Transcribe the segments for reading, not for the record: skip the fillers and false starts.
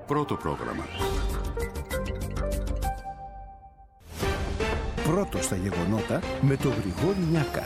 Πρώτο πρόγραμμα. Πρώτο στα γεγονότα με τον Γρηγόρη Νιάκα.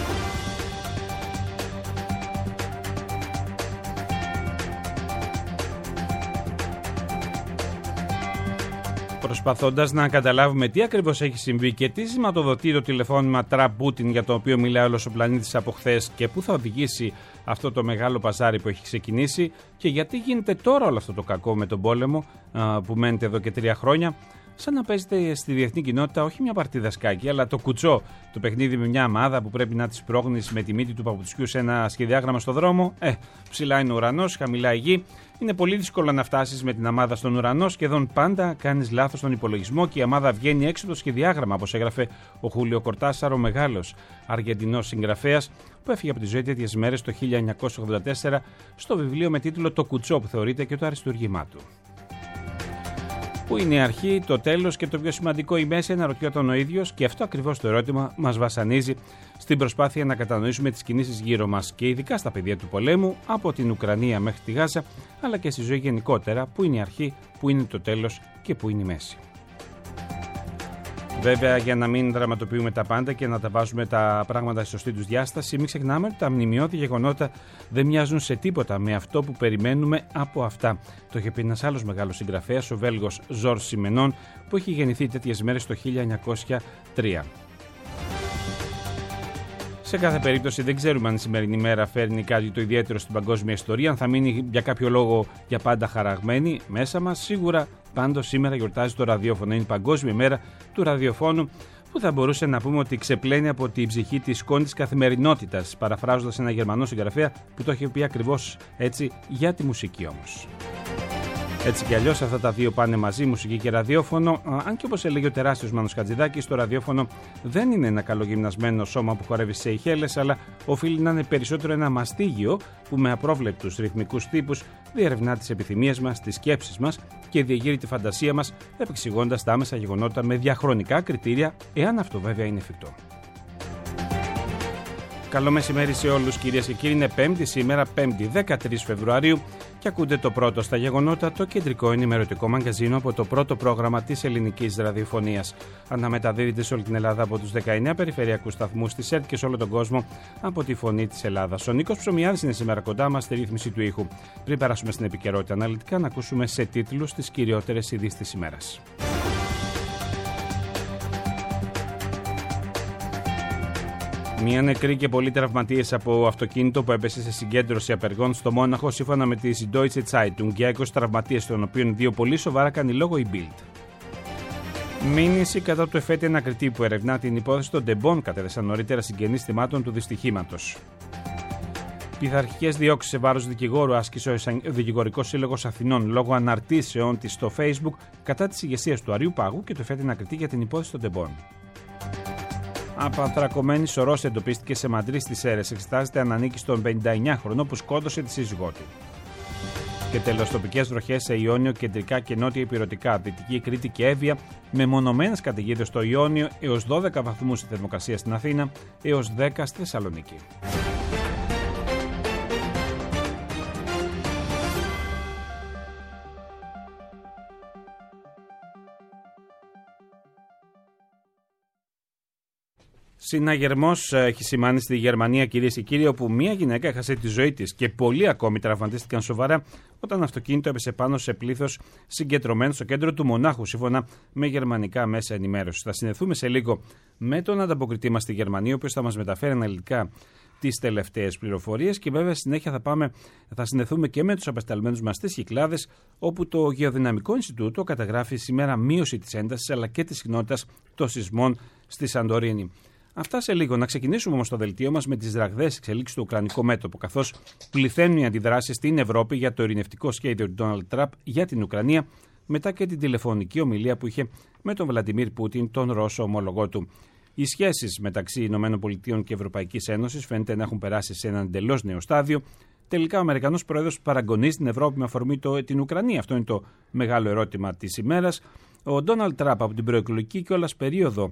Προσπαθώντας να καταλάβουμε τι ακριβώς έχει συμβεί και τι σηματοδοτεί το τηλεφώνημα Τραμπ-Πούτιν για το οποίο μιλάει όλος ο πλανήτης από χθες και πού θα οδηγήσει αυτό το μεγάλο παζάρι που έχει ξεκινήσει και γιατί γίνεται τώρα όλο αυτό το κακό με τον πόλεμο που μένεται εδώ και 3 χρόνια, σαν να παίζεται στη διεθνή κοινότητα όχι μια παρτίδα σκάκι, αλλά το κουτσό, το παιχνίδι με μια αμάδα που πρέπει να τη σπρώχνεις με τη μύτη του παπουτσιού σε ένα σχεδιάγραμμα στο δρόμο. Ψηλά είναι ο ουρανός, χαμηλά η γη. Είναι πολύ δύσκολο να φτάσεις με την ομάδα στον ουρανό. Σχεδόν πάντα κάνεις λάθος στον υπολογισμό και η ομάδα βγαίνει έξω από το σχεδιάγραμμα, όπως έγραφε ο Χούλιο Κορτάσαρο, ο μεγάλος Αργεντινός συγγραφέας που έφυγε από τη ζωή τέτοιες μέρες το 1984 στο βιβλίο με τίτλο «Το κουτσό», που θεωρείται και το αριστούργημά του. Πού είναι η αρχή, το τέλος και το πιο σημαντικό η μέση, αναρωτιόταν ο ίδιος, και αυτό ακριβώς το ερώτημα μας βασανίζει στην προσπάθεια να κατανοήσουμε τις κινήσεις γύρω μας και ειδικά στα πεδία του πολέμου, από την Ουκρανία μέχρι τη Γάζα, αλλά και στη ζωή γενικότερα. Πού είναι η αρχή, πού είναι το τέλος και πού είναι η μέση. Βέβαια, για να μην δραματοποιούμε τα πάντα και να τα βάζουμε τα πράγματα στη σωστή τους διάσταση, μην ξεχνάμε ότι τα μνημειώδη γεγονότα δεν μοιάζουν σε τίποτα με αυτό που περιμένουμε από αυτά. Το είχε πει ένας άλλος μεγάλος συγγραφέας, ο Βέλγος Ζορς Σιμενών, που έχει γεννηθεί τέτοιες μέρες το 1903. Σε κάθε περίπτωση δεν ξέρουμε αν η σημερινή μέρα φέρνει κάτι το ιδιαίτερο στην παγκόσμια ιστορία, αν θα μείνει για κάποιο λόγο για πάντα χαραγμένη μέσα μας. Σίγουρα πάντως σήμερα γιορτάζει το ραδιόφωνο. Είναι η Παγκόσμια Μέρα του Ραδιοφώνου, που θα μπορούσε να πούμε ότι ξεπλένει από την ψυχή τη σκόνη της καθημερινότητας, παραφράζοντας ένα Γερμανό συγγραφέα που το έχει πει ακριβώς έτσι για τη μουσική όμως. Έτσι κι αλλιώς αυτά τα δύο πάνε μαζί, μουσική και ραδιόφωνο, αν και όπως έλεγε ο τεράστιος Μάνος Χατζηδάκης, το ραδιόφωνο δεν είναι ένα καλογυμνασμένο σώμα που χορεύει σε ειχέλες, αλλά οφείλει να είναι περισσότερο ένα μαστίγιο που με απρόβλεπτους ρυθμικούς τύπους διερευνά τις επιθυμίες μας, τις σκέψεις μας και διεγείρει τη φαντασία μας, επεξηγώντας τα άμεσα γεγονότα με διαχρονικά κριτήρια, εάν αυτό βέβαια είναι εφικτό. Καλό μεσημέρι σε όλους κυρίες και κύριοι. Είναι Πέμπτη σήμερα, 5η 13 Φεβρουαρίου, και ακούτε το πρώτο στα γεγονότα, το κεντρικό ενημερωτικό μαγκαζίνο από το πρώτο πρόγραμμα της ελληνικής ραδιοφωνίας. Αναμεταδίδεται σε όλη την Ελλάδα από τους 19 περιφερειακούς σταθμούς της ΕΡΤ και σε όλο τον κόσμο από τη Φωνή της Ελλάδας. Ο Νίκος Ψωμιάδης είναι σήμερα κοντά μας στη ρύθμιση του ήχου. Πριν περάσουμε στην επικαιρότητα αναλυτικά, να ακούσουμε σε τίτλους τις κυριότερες ειδήσεις της ημέρας. Μία νεκρή και πολλοί τραυματίες από αυτοκίνητο που έπεσε σε συγκέντρωση απεργών στο Μόναχο, σύμφωνα με τη Deutsche Zeitung, για 20 τραυματίες, των οποίων 2 πολύ σοβαρά, κάνει λόγο η Bild. Μήνυση κατά του εφέτη ανακριτή που ερευνά την υπόθεση των Ντεμπών, κατέθεσαν νωρίτερα συγγενείς θυμάτων του δυστυχήματος. Πειθαρχικές διώξεις σε βάρος δικηγόρου άσκησε ο Δικηγορικός Σύλλογος Αθηνών λόγω αναρτήσεων της στο Facebook κατά της ηγεσίας του Αριού Πάγου και του εφέτη ανακριτή για την υπόθεση των Ντεμπών. Απανθρακωμένη σωρός εντοπίστηκε σε Μαντρί στις Σέρρες. Εξετάζεται αν ανήκει στον 59χρονο που σκότωσε τη σύζυγό του. Και τέλος, τοπικές βροχές σε Ιόνιο, κεντρικά και νότια ηπειρωτικά, Δυτική Κρήτη και Εύβοια, με μονομένες καταιγίδες στο Ιόνιο, έως 12 βαθμούς η θερμοκρασία στην Αθήνα, έως 10 στη Θεσσαλονίκη. Συναγερμός έχει σημάνει στη Γερμανία, κυρίες και κύριοι, όπου μία γυναίκα έχασε τη ζωή της και πολλοί ακόμη τραυματίστηκαν σοβαρά όταν αυτοκίνητο έπεσε πάνω σε πλήθος συγκεντρωμένο στο κέντρο του Μονάχου, σύμφωνα με γερμανικά μέσα ενημέρωσης. Θα συνδεθούμε σε λίγο με τον ανταποκριτή μας στη Γερμανία, ο οποίος θα μας μεταφέρει αναλυτικά τις τελευταίες πληροφορίες, και βέβαια συνέχεια θα συνδεθούμε και με τους απεσταλμένους μας στις Κυκλάδες, όπου το Γεωδυναμικό Ινστιτούτο καταγράφει σήμερα μείωση της έντασης αλλά και της συχνότητας των σεισμών στη Σαντορίνη. Αυτά σε λίγο. Να ξεκινήσουμε όμως το δελτίο μας με τις ραγδαίες εξελίξεις του ουκρανικού μέτωπου, καθώς πληθαίνουν οι αντιδράσεις στην Ευρώπη για το ειρηνευτικό σχέδιο του Ντόναλντ Τραμπ για την Ουκρανία, μετά και την τηλεφωνική ομιλία που είχε με τον Βλαντιμίρ Πούτιν, τον Ρώσο ομολογό του. Οι σχέσεις μεταξύ ΗΠΑ και Ευρωπαϊκής Ένωσης φαίνεται να έχουν περάσει σε έναν εντελώς νέο στάδιο. Τελικά, ο Αμερικανός Πρόεδρος παραγωνίζει την Ευρώπη με αφορμή την Ουκρανία. Αυτό είναι το μεγάλο ερώτημα της ημέρας. Ο Ντόναλντ Τραμπ από την προεκλογική κιόλας περίοδο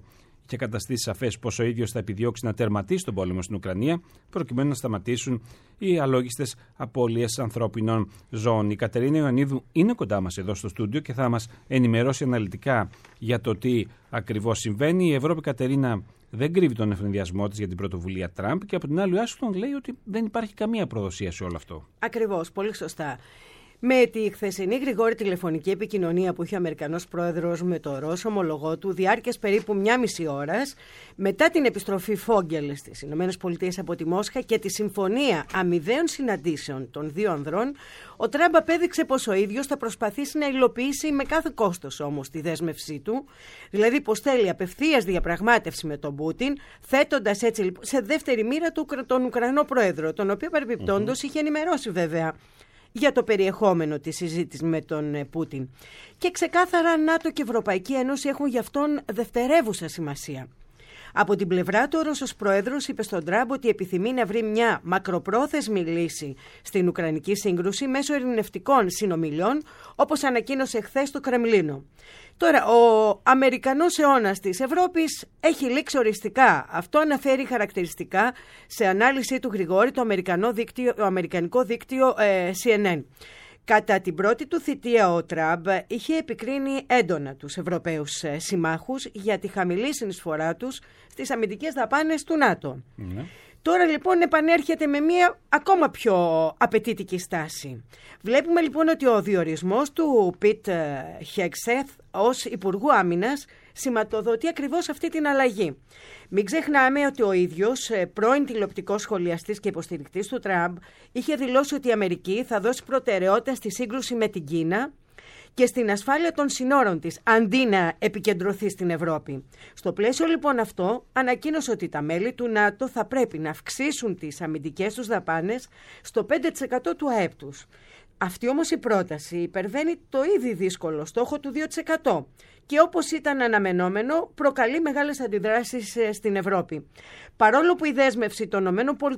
είχε καταστήσει σαφές πως ο ίδιος θα επιδιώξει να τερματίσει τον πόλεμο στην Ουκρανία, προκειμένου να σταματήσουν οι αλόγιστες απώλειες ανθρώπινων ζώων. Η Κατερίνα Ιωαννίδου είναι κοντά μας εδώ στο στούντιο και θα μας ενημερώσει αναλυτικά για το τι ακριβώς συμβαίνει. Η Ευρώπη, Κατερίνα, δεν κρύβει τον ευνηδιασμό της για την πρωτοβουλία Τραμπ και από την άλλη, ο Ουάσιγκτον λέει ότι δεν υπάρχει καμία προδοσία σε όλο αυτό. Ακριβώς, πολύ σωστά. Με τη χθεσινή γρηγόρη τηλεφωνική επικοινωνία που είχε ο Αμερικανός πρόεδρος με το Ρώσο ομολογό του, διάρκειας περίπου 1,5 ώρας, μετά την επιστροφή Φόγγελ στις ΗΠΑ από τη Μόσχα και τη συμφωνία αμοιβαίων συναντήσεων των δύο ανδρών, ο Τραμπ απέδειξε πως ο ίδιος θα προσπαθήσει να υλοποιήσει με κάθε κόστος όμως τη δέσμευσή του, δηλαδή πως θέλει απευθείας διαπραγμάτευση με τον Πούτιν, θέτοντας έτσι σε δεύτερη μοίρα τον Ουκρανό πρόεδρο, τον οποίο παρεμπιπτόντως είχε ενημερώσει βέβαια για το περιεχόμενο της συζήτησης με τον Πούτιν. Και ξεκάθαρα ΝΑΤΟ και Ευρωπαϊκή Ένωση έχουν γι' αυτόν δευτερεύουσα σημασία. Από την πλευρά του, ο Ρώσος πρόεδρος είπε στον Τραμπ ότι επιθυμεί να βρει μια μακροπρόθεσμη λύση στην Ουκρανική σύγκρουση μέσω ειρηνευτικών συνομιλιών, όπως ανακοίνωσε χθες το Κρεμλίνο. Τώρα, ο Αμερικανός αιώνας της Ευρώπης έχει λήξει οριστικά. Αυτό αναφέρει χαρακτηριστικά σε ανάλυση του Γρηγόρη το αμερικανικό δίκτυο CNN. Κατά την πρώτη του θητεία ο Τραμπ είχε επικρίνει έντονα τους Ευρωπαίους συμμάχους για τη χαμηλή συνεισφορά τους στις αμυντικές δαπάνες του ΝΑΤΟ. Τώρα λοιπόν επανέρχεται με μια ακόμα πιο απαιτητική στάση. Βλέπουμε λοιπόν ότι ο διορισμός του Πιτ Χέγσεθ ως Υπουργού Άμυνας σηματοδοτεί ακριβώς αυτή την αλλαγή. Μην ξεχνάμε ότι ο ίδιος, πρώην τηλεοπτικός σχολιαστής και υποστηρικτής του Τραμπ, είχε δηλώσει ότι η Αμερική θα δώσει προτεραιότητα στη σύγκρουση με την Κίνα και στην ασφάλεια των συνόρων της, αντί να επικεντρωθεί στην Ευρώπη. Στο πλαίσιο λοιπόν αυτό, ανακοίνωσε ότι τα μέλη του ΝΑΤΟ θα πρέπει να αυξήσουν τις αμυντικές τους δαπάνες στο 5% του ΑΕΠ τους. Αυτή όμως η πρόταση υπερβαίνει το ήδη δύσκολο στόχο του 2% και όπως ήταν αναμενόμενο προκαλεί μεγάλες αντιδράσεις στην Ευρώπη. Παρόλο που η δέσμευση των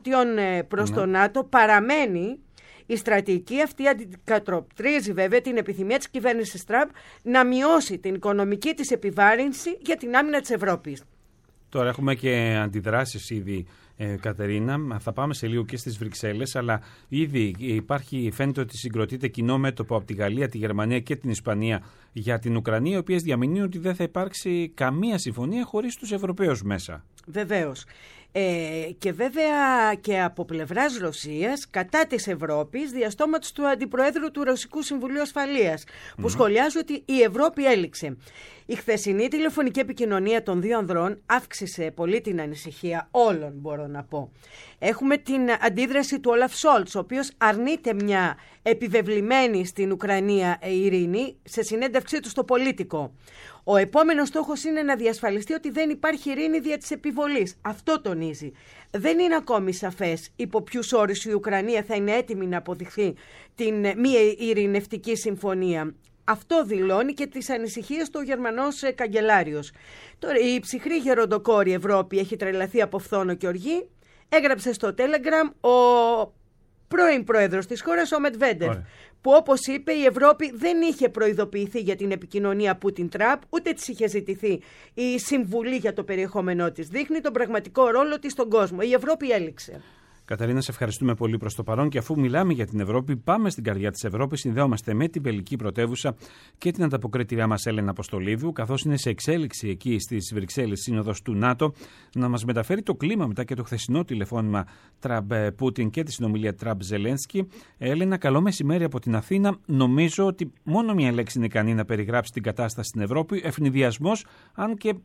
ΗΠΑ προς το ΝΑΤΟ παραμένει, η στρατηγική αυτή αντικατοπτρίζει βέβαια την επιθυμία της κυβέρνησης Τραμπ να μειώσει την οικονομική της επιβάρυνση για την άμυνα της Ευρώπης. Τώρα έχουμε και αντιδράσεις ήδη, Κατερίνα. Θα πάμε σε λίγο και στις Βρυξέλλες, αλλά ήδη φαίνεται ότι συγκροτείται κοινό μέτωπο από τη Γαλλία, τη Γερμανία και την Ισπανία για την Ουκρανία, οι οποίες διαμηνύουν ότι δεν θα υπάρξει καμία συμφωνία χωρίς τους Ευρωπαίους μέσα. Βεβαίως. Και βέβαια και από πλευράς Ρωσίας κατά της Ευρώπης, διαστόματος του Αντιπροέδρου του Ρωσικού Συμβουλίου Ασφαλείας, που σχολιάζει ότι η Ευρώπη έληξε. Η χθεσινή τηλεφωνική επικοινωνία των δύο ανδρών αύξησε πολύ την ανησυχία όλων, μπορώ να πω. Έχουμε την αντίδραση του Όλαφ Σόλτς, ο οποίος αρνείται μια επιβεβλημένη στην Ουκρανία ειρήνη σε συνέντευξή του στο Πολίτικο. Ο επόμενος στόχος είναι να διασφαλιστεί ότι δεν υπάρχει ειρήνη δια της επιβολής. Αυτό τονίζει. Δεν είναι ακόμη σαφές υπό ποιους όρους η Ουκρανία θα είναι έτοιμη να αποδειχθεί την μη ειρηνευτική συμφωνία. Αυτό δηλώνει και τις ανησυχίες του Γερμανός καγκελάριος. Τώρα, η ψυχρή γεροντοκόρη Ευρώπη έχει τρελαθεί από φθόνο και οργή. Έγραψε στο Telegram ο πρώην πρόεδρος της χώρας, ο Μετβέντεφ, που όπως είπε η Ευρώπη δεν είχε προειδοποιηθεί για την επικοινωνία Πούτιν-Τραμπ, ούτε της είχε ζητηθεί η συμβουλή για το περιεχόμενό της. Δείχνει τον πραγματικό ρόλο της στον κόσμο. Η Ευρώπη έληξε. Καταρίνα, σε ευχαριστούμε πολύ προς το παρόν και αφού μιλάμε για την Ευρώπη, πάμε στην καρδιά της Ευρώπης. Συνδέομαστε με την Βελγική πρωτεύουσα και την ανταποκρίτριά μας Έλενα Αποστολίδου, καθώς είναι σε εξέλιξη εκεί στις Βρυξέλλες σύνοδος του ΝΑΤΟ, να μας μεταφέρει το κλίμα μετά και το χθεσινό τηλεφώνημα Τραμπ-Πούτιν και τη συνομιλία Τραμπ-Ζελένσκι. Έλενα, καλό μεσημέρι από την Αθήνα. Νομίζω ότι μόνο μια λέξη είναι ικανή να περιγράψει την κατάσταση στην Ευρώπη, ευνηδιασμός. Αν και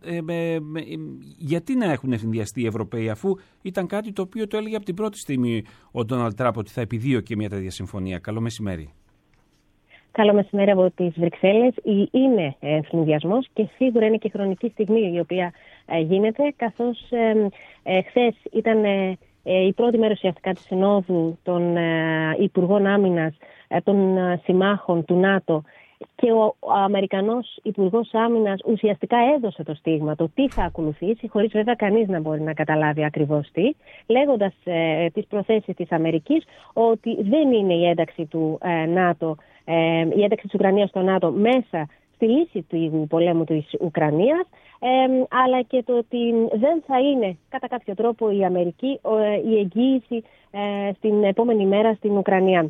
γιατί να έχουν ευνηδιαστεί οι Ευρωπαίοι, αφού ήταν κάτι το οποίο το έλεγε από την πρώτη στιγμή ο Ντόναλντ Τραμπ ότι θα επιδίωκε μια τέτοια συμφωνία. Καλό μεσημέρι. Καλό μεσημέρι από τις Βρυξέλλες. Είναι ευνηδιασμός και σίγουρα είναι και χρονική στιγμή η οποία γίνεται, καθώς χθες ήταν η πρώτη μέρα ουσιαστικά της συνόδου των Υπουργών Άμυνας των συμμάχων του ΝΑΤΟ και ο Αμερικανός Υπουργός Άμυνας ουσιαστικά έδωσε το στίγμα το τι θα ακολουθήσει, χωρίς βέβαια κανείς να μπορεί να καταλάβει ακριβώς τι, λέγοντας τις προθέσεις της Αμερικής ότι δεν είναι η ένταξη του ΝΑΤΟ, η ένταξη της Ουκρανίας στο ΝΑΤΟ μέσα στη λύση του πολέμου της Ουκρανίας. αλλά και το ότι δεν θα είναι κατά κάποιο τρόπο η Αμερική η εγγύηση στην επόμενη μέρα στην Ουκρανία.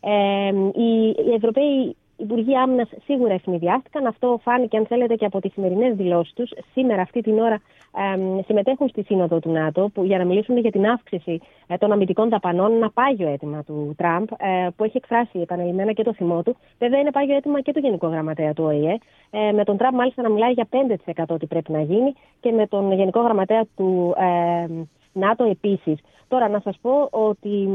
Οι Ευρωπαίοι Υπουργοί Άμυνας σίγουρα ευνηδιάστηκαν. Αυτό φάνηκε, αν θέλετε, και από τις σημερινές δηλώσεις τους. Σήμερα, αυτή την ώρα, συμμετέχουν στη Σύνοδο του ΝΑΤΟ για να μιλήσουν για την αύξηση των αμυντικών δαπανών. Ένα πάγιο αίτημα του Τραμπ, που έχει εκφράσει επανειλημμένα και το θυμό του. Βέβαια, είναι πάγιο αίτημα και του Γενικού Γραμματέα του ΟΗΕ. Με τον Τραμπ, μάλιστα, να μιλάει για 5% ότι πρέπει να γίνει, και με τον Γενικό Γραμματέα του ΝΑΤΟ επίσης. Τώρα, να σας πω ότι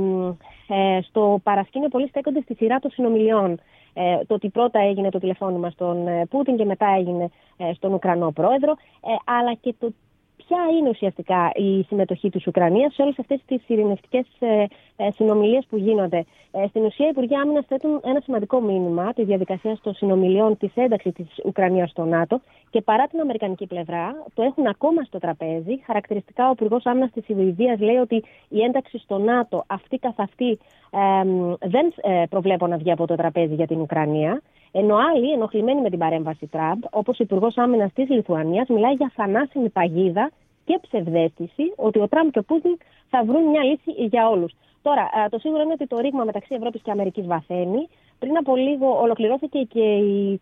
στο παρασκήνιο πολλοί στέκονται στη σειρά των συνομιλιών. Το ότι πρώτα έγινε το τηλεφώνημα στον Πούτιν και μετά έγινε στον Ουκρανό πρόεδρο, αλλά και το ποια είναι ουσιαστικά η συμμετοχή της Ουκρανίας σε όλες αυτές τις ειρηνευτικές συνομιλίες που γίνονται. Στην ουσία, οι Υπουργοί Άμυνας θέτουν ένα σημαντικό μήνυμα τη διαδικασία των συνομιλιών, της ένταξης της Ουκρανίας στο ΝΑΤΟ, και παρά την αμερικανική πλευρά, το έχουν ακόμα στο τραπέζι. Χαρακτηριστικά, ο Υπουργός Άμυνας της Σουηδίας λέει ότι η ένταξη στο ΝΑΤΟ αυτή καθ' αυτή δεν προβλέπω να βγει από το τραπέζι για την Ουκρανία. Ενώ άλλοι, ενοχλημένοι με την παρέμβαση Τραμπ, όπως ο Υπουργός Άμυνας της Λιθουανίας, μιλάει για θανάσιμη παγίδα και ψευδαίσθηση ότι ο Τραμπ και ο Πούτιν θα βρουν μια λύση για όλους. Τώρα, το σίγουρο είναι ότι το ρήγμα μεταξύ Ευρώπης και Αμερικής βαθαίνει. Πριν από λίγο ολοκληρώθηκε και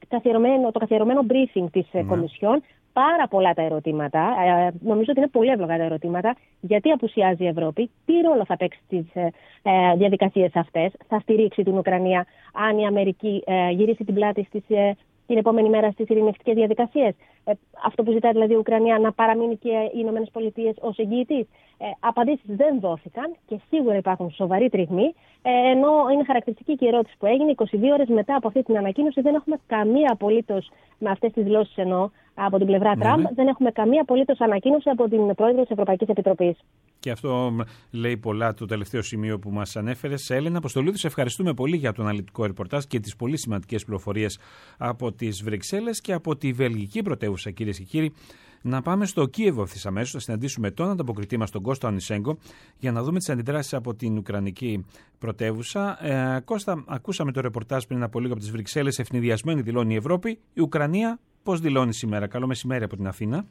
το καθιερωμένο briefing της Κομισιόν. Πάρα πολλά τα ερωτήματα. Νομίζω ότι είναι πολύ εύλογα τα ερωτήματα. Γιατί απουσιάζει η Ευρώπη, τι ρόλο θα παίξει στις διαδικασίες αυτές, θα στηρίξει την Ουκρανία αν η Αμερική γυρίσει την πλάτη την επόμενη μέρα στις ειρηνευτικές διαδικασίες. Αυτό που ζητάει δηλαδή η Ουκρανία, να παραμείνει και οι ΗΠΑ ως εγγυητής. Απαντήσεις δεν δόθηκαν και σίγουρα υπάρχουν σοβαροί τριγμοί. Ενώ είναι χαρακτηριστική και η ερώτηση που έγινε 22 ώρες μετά από αυτή την ανακοίνωση, δεν έχουμε καμία απολύτως, με αυτές τις δηλώσεις εννοώ, από την πλευρά Τραμπ, δεν έχουμε καμία απολύτως ανακοίνωση από την Πρόεδρο της Ευρωπαϊκής Επιτροπής. Και αυτό λέει πολλά το τελευταίο σημείο που μας ανέφερες. Έλενα Αποστολίδου, σε ευχαριστούμε πολύ για το αναλυτικό ρεπορτάζ και τις πολύ σημαντικές πληροφορίες από τις Βρυξέλλες και από τη βελγική πρωτεύουσα, κυρίες και κύριοι. Να πάμε στο Κίεβο ευθύς αμέσως, θα συναντήσουμε τον ανταποκριτή μας, τον Κώστα Ονισέγκο, για να δούμε τις αντιδράσεις από την Ουκρανική πρωτεύουσα. Κώστα, ακούσαμε το ρεπορτάζ πριν από λίγο από τις Βρυξέλλες. Ευνηδιασμένη δηλώνει η Ευρώπη. Η Ουκρανία πώς δηλώνει σήμερα? Καλό μεσημέρι από την Αθήνα.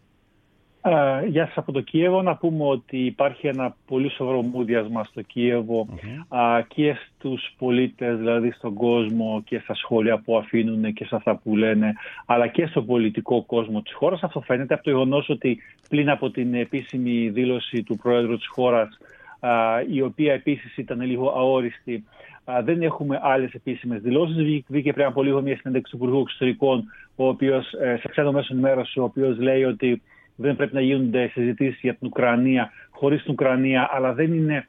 Γεια σας από το Κίεβο. Να πούμε ότι υπάρχει ένα πολύ σοβαρό μούδιασμα στο Κίεβο και στους πολίτες, δηλαδή στον κόσμο, και στα σχόλια που αφήνουν και σε αυτά που λένε, αλλά και στον πολιτικό κόσμο της χώρας. Αυτό φαίνεται από το γεγονός ότι πριν από την επίσημη δήλωση του Πρόεδρου της χώρας, η οποία επίσης ήταν λίγο αόριστη, δεν έχουμε άλλες επίσημες δηλώσεις. Βγήκε πριν από λίγο μια συνέντευξη του Υπουργού Εξωτερικών, ο οποίος, σε ξένο μέσο ενημέρωση, ο οποίος λέει ότι δεν πρέπει να γίνονται συζητήσεις για την Ουκρανία χωρίς την Ουκρανία, αλλά δεν είναι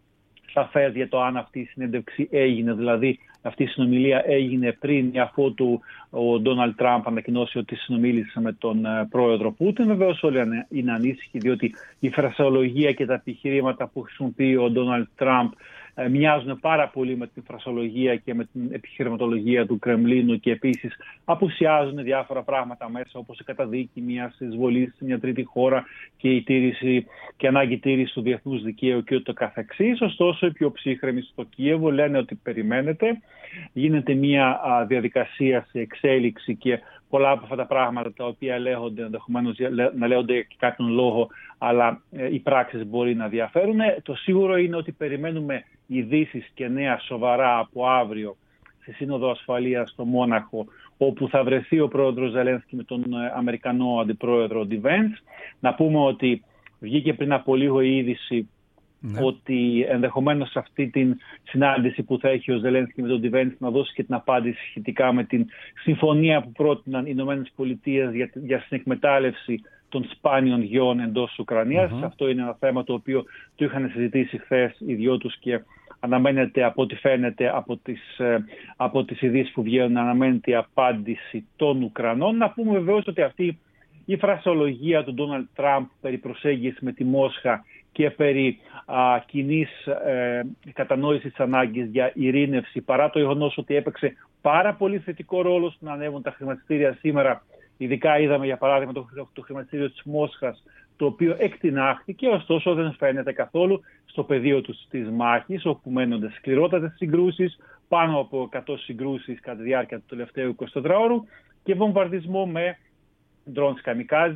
σαφές για το αν αυτή η συνέντευξη έγινε. Δηλαδή, αυτή η συνομιλία έγινε πριν, αφότου ο Ντόναλντ Τραμπ ανακοινώσει ότι συνομίλησε με τον πρόεδρο Πούτιν. Βεβαίως, όλοι είναι ανήσυχοι, διότι η φρασεολογία και τα επιχειρήματα που χρησιμοποιεί ο Ντόναλντ Τραμπ μοιάζουν πάρα πολύ με την φρασολογία και με την επιχειρηματολογία του Κρεμλίνου, και επίσης απουσιάζουν διάφορα πράγματα μέσα, όπως η καταδίκη μιας εισβολής σε μια τρίτη χώρα και η τήρηση και ανάγκη τήρηση του διεθνούς δικαίου και ούτω καθεξής. Ωστόσο, οι πιο ψύχρεμοι στο Κίεβο λένε ότι περιμένετε, γίνεται μια διαδικασία σε εξέλιξη και πολλά από αυτά τα πράγματα τα οποία λέγονται, ενδεχομένως να λέγονται για κάποιον λόγο, αλλά οι πράξεις μπορεί να διαφέρουν. Το σίγουρο είναι ότι περιμένουμε ειδήσεις και νέα σοβαρά από αύριο στη Σύνοδο Ασφαλείας στο Μόναχο, όπου θα βρεθεί ο πρόεδρος Ζελένσκι με τον Αμερικανό αντιπρόεδρο Ντιβέντς. Να πούμε ότι βγήκε πριν από λίγο η είδηση ότι ενδεχομένως σε αυτή την συνάντηση που θα έχει ο Ζελένσκι με τον Ντιβέντς να δώσει και την απάντηση σχετικά με την συμφωνία που πρότειναν οι Ηνωμένες Πολιτείες για συνεκμετάλλευση των σπάνιων γιών εντός Ουκρανίας. Αυτό είναι ένα θέμα το οποίο το είχαν συζητήσει χθες οι δυο τους και αναμένεται, από ό,τι φαίνεται από τις ειδήσεις που βγαίνουν, αναμένεται η απάντηση των Ουκρανών. Να πούμε βεβαίως ότι αυτή η φρασεολογία του Ντόναλντ Τραμπ περί προσέγγισης με τη Μόσχα και περί κοινής κατανόησης της ανάγκης για ειρήνευση, παρά το γεγονός ότι έπαιξε πάρα πολύ θετικό ρόλο στο να ανέβουν τα χρηματιστήρια σήμερα. Ειδικά είδαμε για παράδειγμα το χρηματιστήριο της Μόσχας, το οποίο εκτινάχθηκε, ωστόσο δεν φαίνεται καθόλου στο πεδίο της μάχης, όπου μένονται σκληρότατες συγκρούσεις, πάνω από 100 συγκρούσεις κατά τη διάρκεια του τελευταίου 24ωρου και βομβαρδισμό με ντρόουν καμικάζι,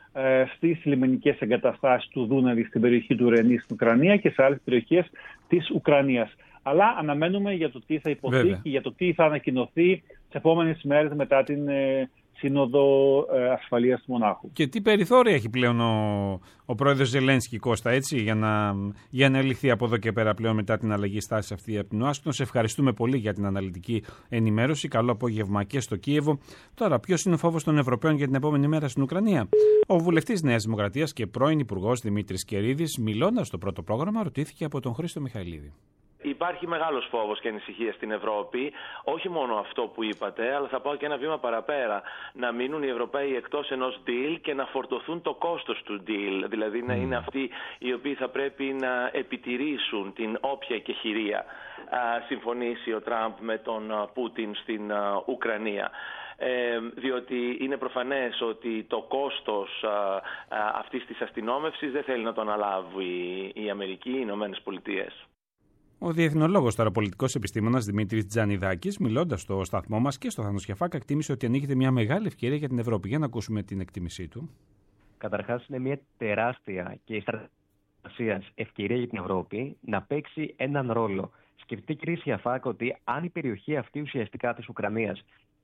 στις λιμενικές εγκαταστάσεις του Δούναβη στην περιοχή του Ρενή στην Ουκρανία και σε άλλες περιοχές της Ουκρανίας. Αλλά αναμένουμε για το τι θα υποθεί και για το τι θα ανακοινωθεί τις επόμενες μέρες μετά την Σύνοδο Ασφαλείας του Μονάχου. Και τι περιθώρια έχει πλέον ο πρόεδρος Ζελένσκι, Κώστα, έτσι, για να ελιχθεί από εδώ και πέρα πλέον μετά την αλλαγή στάση αυτή από την Ουάσιγκτον. Σε ευχαριστούμε πολύ για την αναλυτική ενημέρωση. Καλό απόγευμα και στο Κίεβο. Τώρα, ποιος είναι ο φόβος των Ευρωπαίων για την επόμενη μέρα στην Ουκρανία? Ο βουλευτής Νέας Δημοκρατίας και πρώην Υπουργός Δημήτρης Κερίδης, μιλώντας στο πρώτο πρόγραμμα, ρωτήθηκε από τον Χρήστο Μιχαηλίδη. Υπάρχει μεγάλος φόβος και ανησυχία στην Ευρώπη, όχι μόνο αυτό που είπατε, αλλά θα πάω και ένα βήμα παραπέρα. Να μείνουν οι Ευρωπαίοι εκτός ενός deal και να φορτωθούν το κόστος του deal. Δηλαδή να είναι αυτοί οι οποίοι θα πρέπει να επιτηρήσουν την όποια και χειρία συμφωνήσει ο Τραμπ με τον Πούτιν στην Ουκρανία. Διότι είναι προφανές ότι το κόστος αυτής της αστυνόμευσης δεν θέλει να το αναλάβει η Αμερική, οι Ηνωμένες Πολιτείες. Ο διεθνολόγος τώρα πολιτικός επιστήμονας Δημήτρης Τζανιδάκης, μιλώντας στο σταθμό μας και στο Θάνος Κεφάκα, εκτίμησε ότι ανοίγεται μια μεγάλη ευκαιρία για την Ευρώπη. Για να ακούσουμε την εκτίμησή του. Καταρχάς, είναι μια τεράστια και στρατηγική ευκαιρία για την Ευρώπη να παίξει έναν ρόλο. Σκεφτείτε, κύριε Κεφάκα, ότι αν η περιοχή αυτή ουσιαστικά της Ουκρανίας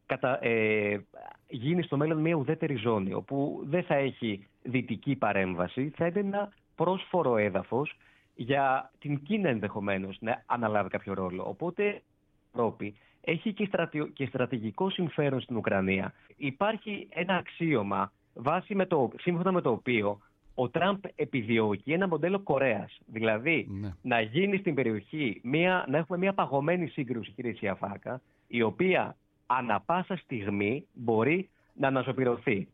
γίνει στο μέλλον μια ουδέτερη ζώνη, όπου δεν θα έχει δυτική παρέμβαση, θα είναι ένα πρόσφορο έδαφος για την Κίνα ενδεχομένως να αναλάβει κάποιο ρόλο. Οπότε η Ευρώπη έχει και στρατηγικό συμφέρον στην Ουκρανία. Υπάρχει ένα αξίωμα σύμφωνα με το οποίο ο Τραμπ επιδιώκει ένα μοντέλο Κορέας. Δηλαδή να γίνει στην περιοχή να έχουμε μια παγωμένη σύγκρουση, κύριε Κεφάκα, η οποία ανα πάσα στιγμή μπορεί να αναζωπηρωθεί.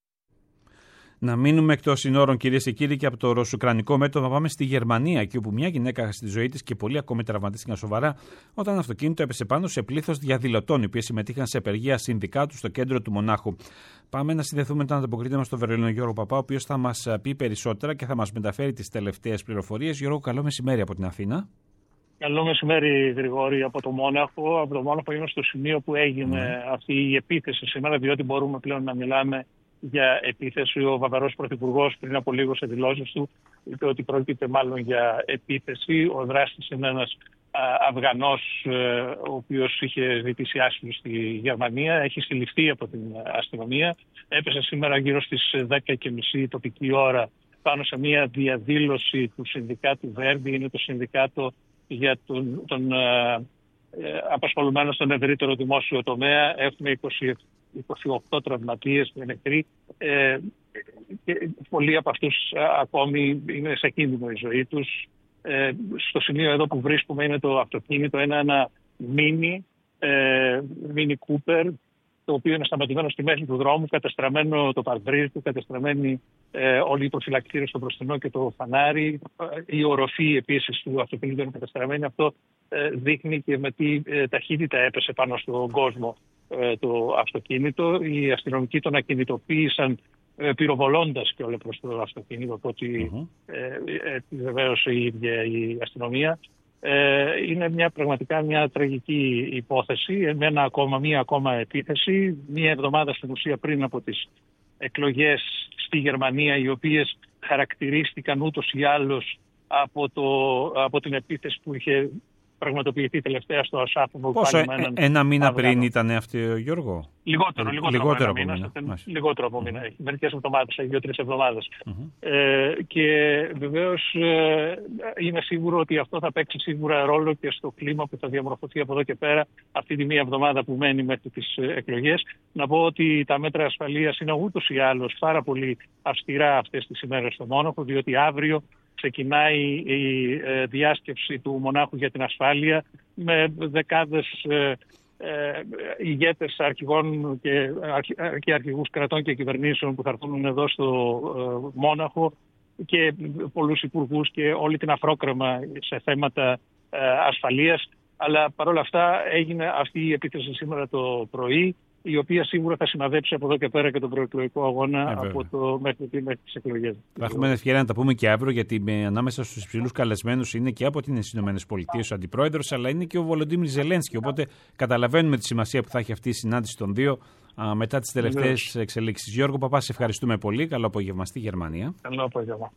Να μείνουμε εκτός συνόρων, κυρίες και κύριοι, και από το ρωσουκρανικό μέτωπο πάμε στη Γερμανία, εκεί όπου μια γυναίκα στη ζωή της και πολλοί ακόμη τραυματίστηκαν σοβαρά όταν ένα αυτοκίνητο έπεσε πάνω σε πλήθος διαδηλωτών, οι οποίοι συμμετείχαν σε απεργία συνδικάτου στο κέντρο του Μονάχου. Πάμε να συνδεθούμε τον ανταποκρίτη μας στο Βερολίνο, Γιώργο Παπά, ο οποίος θα μας πει περισσότερα και θα μας μεταφέρει τις τελευταίες πληροφορίες. Γιώργο, καλό μεσημέρι από την Αθήνα. Καλό μεσημέρι, Γρηγόρη, από το Μόναχο. Από το Μόναχο είμαι στο σημείο που έγινε αυτή η επίθεση σήμερα, διότι μπορούμε πλέον να μιλάμε για επίθεση. Ο Βαβαρός Πρωθυπουργός πριν από λίγο σε δηλώσεις του είπε ότι πρόκειται μάλλον για επίθεση. Ο δράστης είναι ένας Αφγανός, ο οποίος είχε ζητήσει άσυλο στη Γερμανία, έχει συλληφθεί από την αστυνομία. Έπεσε σήμερα γύρω στις 10:30 τοπική ώρα πάνω σε μια διαδήλωση του συνδικάτου Verdi, είναι το συνδικάτο για τον απασχολουμένο στον ευρύτερο δημόσιο τομέα. Έχουμε 28 τραυματίες και νεκροί. Και πολλοί από αυτούς ακόμη είναι σε κίνδυνο η ζωή τους. Στο σημείο εδώ που βρίσκουμε είναι το αυτοκίνητο, ένα Mini Cooper, το οποίο είναι σταματημένο στη μέση του δρόμου, κατεστραμμένο το παρμπρίζ του, κατεστραμμένοι όλοι οι προφυλακτήρες στο μπροστινό και το φανάρι. Η οροφή επίσης του αυτοκίνητου είναι κατεστραμμένη. Αυτό δείχνει και με τι ταχύτητα έπεσε πάνω στον κόσμο το αυτοκίνητο. Οι αστυνομικοί τον ακινητοποίησαν πυροβολώντας και όλο προς το αυτοκίνητο, από ό,τι επιβεβαίωσε η ίδια η αστυνομία. Είναι πραγματικά μια τραγική υπόθεση, μία ακόμα επίθεση, μία εβδομάδα στην ουσία πριν από τις εκλογές στη Γερμανία, οι οποίες χαρακτηρίστηκαν ούτως ή άλλως από την επίθεση που είχε πραγματοποιηθεί τελευταία στο Ασάφοβο. Πόσο, ένα μήνα πριν ήταν αυτή, Γιώργο? Λιγότερο από μήνα. Έχει μερικές εβδομάδες, 2-3 εβδομάδες. Και βεβαίως είμαι σίγουρο ότι αυτό θα παίξει σίγουρα ρόλο και στο κλίμα που θα διαμορφωθεί από εδώ και πέρα αυτή τη μία εβδομάδα που μένει μέχρι τις εκλογές. Να πω ότι τα μέτρα ασφαλείας είναι ούτως ή άλλως πάρα πολύ αυστηρά αυτές τις ημέρες στο Μόναχο, διότι αύριο ξεκινάει η διάσκεψη του Μονάχου για την ασφάλεια με δεκάδες ηγέτες αρχηγών και αρχηγούς κρατών και κυβερνήσεων που θα έρθουν εδώ στο Μόναχο και πολλούς υπουργούς και όλη την αφρόκρεμα σε θέματα ασφαλείας. Αλλά παρόλα αυτά έγινε αυτή η επίθεση σήμερα το πρωί, η οποία σίγουρα θα συναδέψει από εδώ και πέρα και τον προεκλογικό αγώνα μέχρι τις εκλογές. Θα έχουμε ευκαιρία να τα πούμε και αύριο, γιατί ανάμεσα στους υψηλούς καλεσμένους είναι και από τις Ηνωμένες Πολιτείες ο Αντιπρόεδρος, αλλά είναι και ο Βολοντίμιρ Ζελένσκι. Οπότε καταλαβαίνουμε τη σημασία που θα έχει αυτή η συνάντηση των δύο μετά τις τελευταίες εξελίξεις. Γιώργο Παπά, σε ευχαριστούμε πολύ. Καλό απόγευμα στη Γερμανία. Καλό απόγευμα.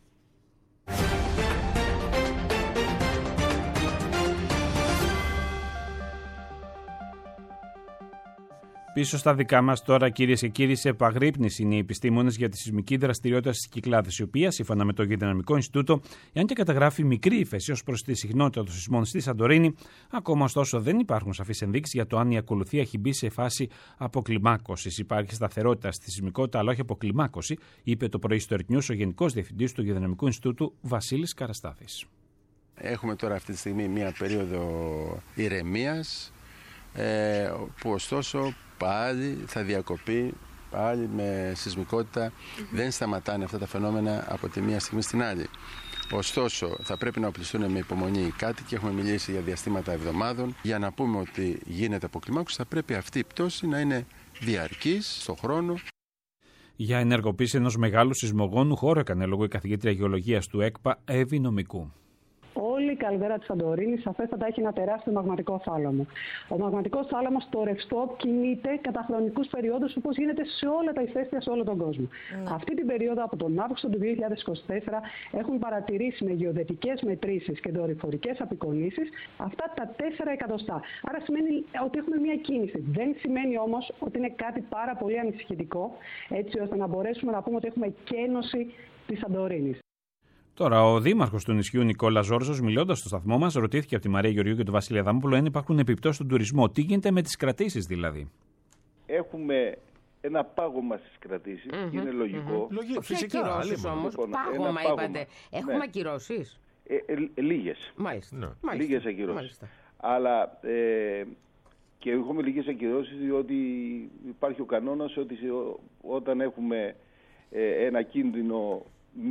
Πίσω στα δικά μας τώρα, κυρίες και κύριοι, σε επαγρύπνηση είναι οι επιστήμονες για τη σεισμική δραστηριότητα στις Κυκλάδες, η οποία, σύμφωνα με το Γεωδυναμικό Ινστιτούτο, αν και καταγράφει μικρή ύφεση ως προς τη συχνότητα των σεισμών στη Σαντορίνη, ακόμα ωστόσο δεν υπάρχουν σαφείς ενδείξεις για το αν η ακολουθία έχει μπει σε φάση αποκλιμάκωσης. Υπάρχει σταθερότητα στη σεισμικότητα, αλλά όχι αποκλιμάκωση, είπε το πρωί στο Earth News ο Γενικός Διευθυντής του Γεωδυναμικού Ινστιτούτου Βασίλης Καραστάθης. Έχουμε τώρα αυτή τη στιγμή μία περίοδο ηρεμίας, που ωστόσο πάλι θα διακοπεί, πάλι με σεισμικότητα. Δεν σταματάνε αυτά τα φαινόμενα από τη μία στιγμή στην άλλη. Ωστόσο, θα πρέπει να οπλιστούν με υπομονή οι κάτοικοι. Έχουμε μιλήσει για διαστήματα εβδομάδων. Για να πούμε ότι γίνεται αποκλιμάκωση, θα πρέπει αυτή η πτώση να είναι διαρκής στον χρόνο. Για ενεργοποίηση ενός μεγάλου σεισμογόνου χώρο έκανε λόγο η καθηγήτρια γεωλογίας του ΕΚΠΑ, Εύη Νομικού. Όλη η καλδέρα της Σαντορίνης σαφέστατα έχει ένα τεράστιο μαγματικό θάλαμο. Ο μαγματικός θάλαμος στο ρευστό κινείται κατά χρονικούς περιόδους, όπως γίνεται σε όλα τα ηφαίστεια σε όλο τον κόσμο. Αυτή την περίοδο, από τον Αύγουστο του 2024, έχουν παρατηρήσει με γεωδετικές μετρήσεις και δορυφορικές απεικονίσεις αυτά τα 4 εκατοστά. Άρα σημαίνει ότι έχουμε μια κίνηση. Δεν σημαίνει όμως ότι είναι κάτι πάρα πολύ ανησυχητικό, έτσι ώστε να μπορέσουμε να πούμε ότι έχουμε κένωση της Σαντορίνης. Τώρα, ο δήμαρχος του νησιού Νικόλας Ζόρζος, μιλώντας στο σταθμό μας, ρωτήθηκε από τη Μαρία Γεωργίου και τον Βασίλη Αδαμόπουλο αν υπάρχουν επιπτώσεις στον τουρισμό. Τι γίνεται με τις κρατήσεις δηλαδή? Έχουμε ένα πάγωμα στις κρατήσεις, είναι λογικό. Φυσικά, ακυρώσεις όμως. Πάγωμα είπατε. Έχουμε ακυρώσεις? Λίγες. Μάλιστα. Λίγες ακυρώσεις. Αλλά και έχουμε λίγες ακυρώσεις διότι υπάρχει ο κανόνας ότι όταν έχουμε ένα κίνδυνο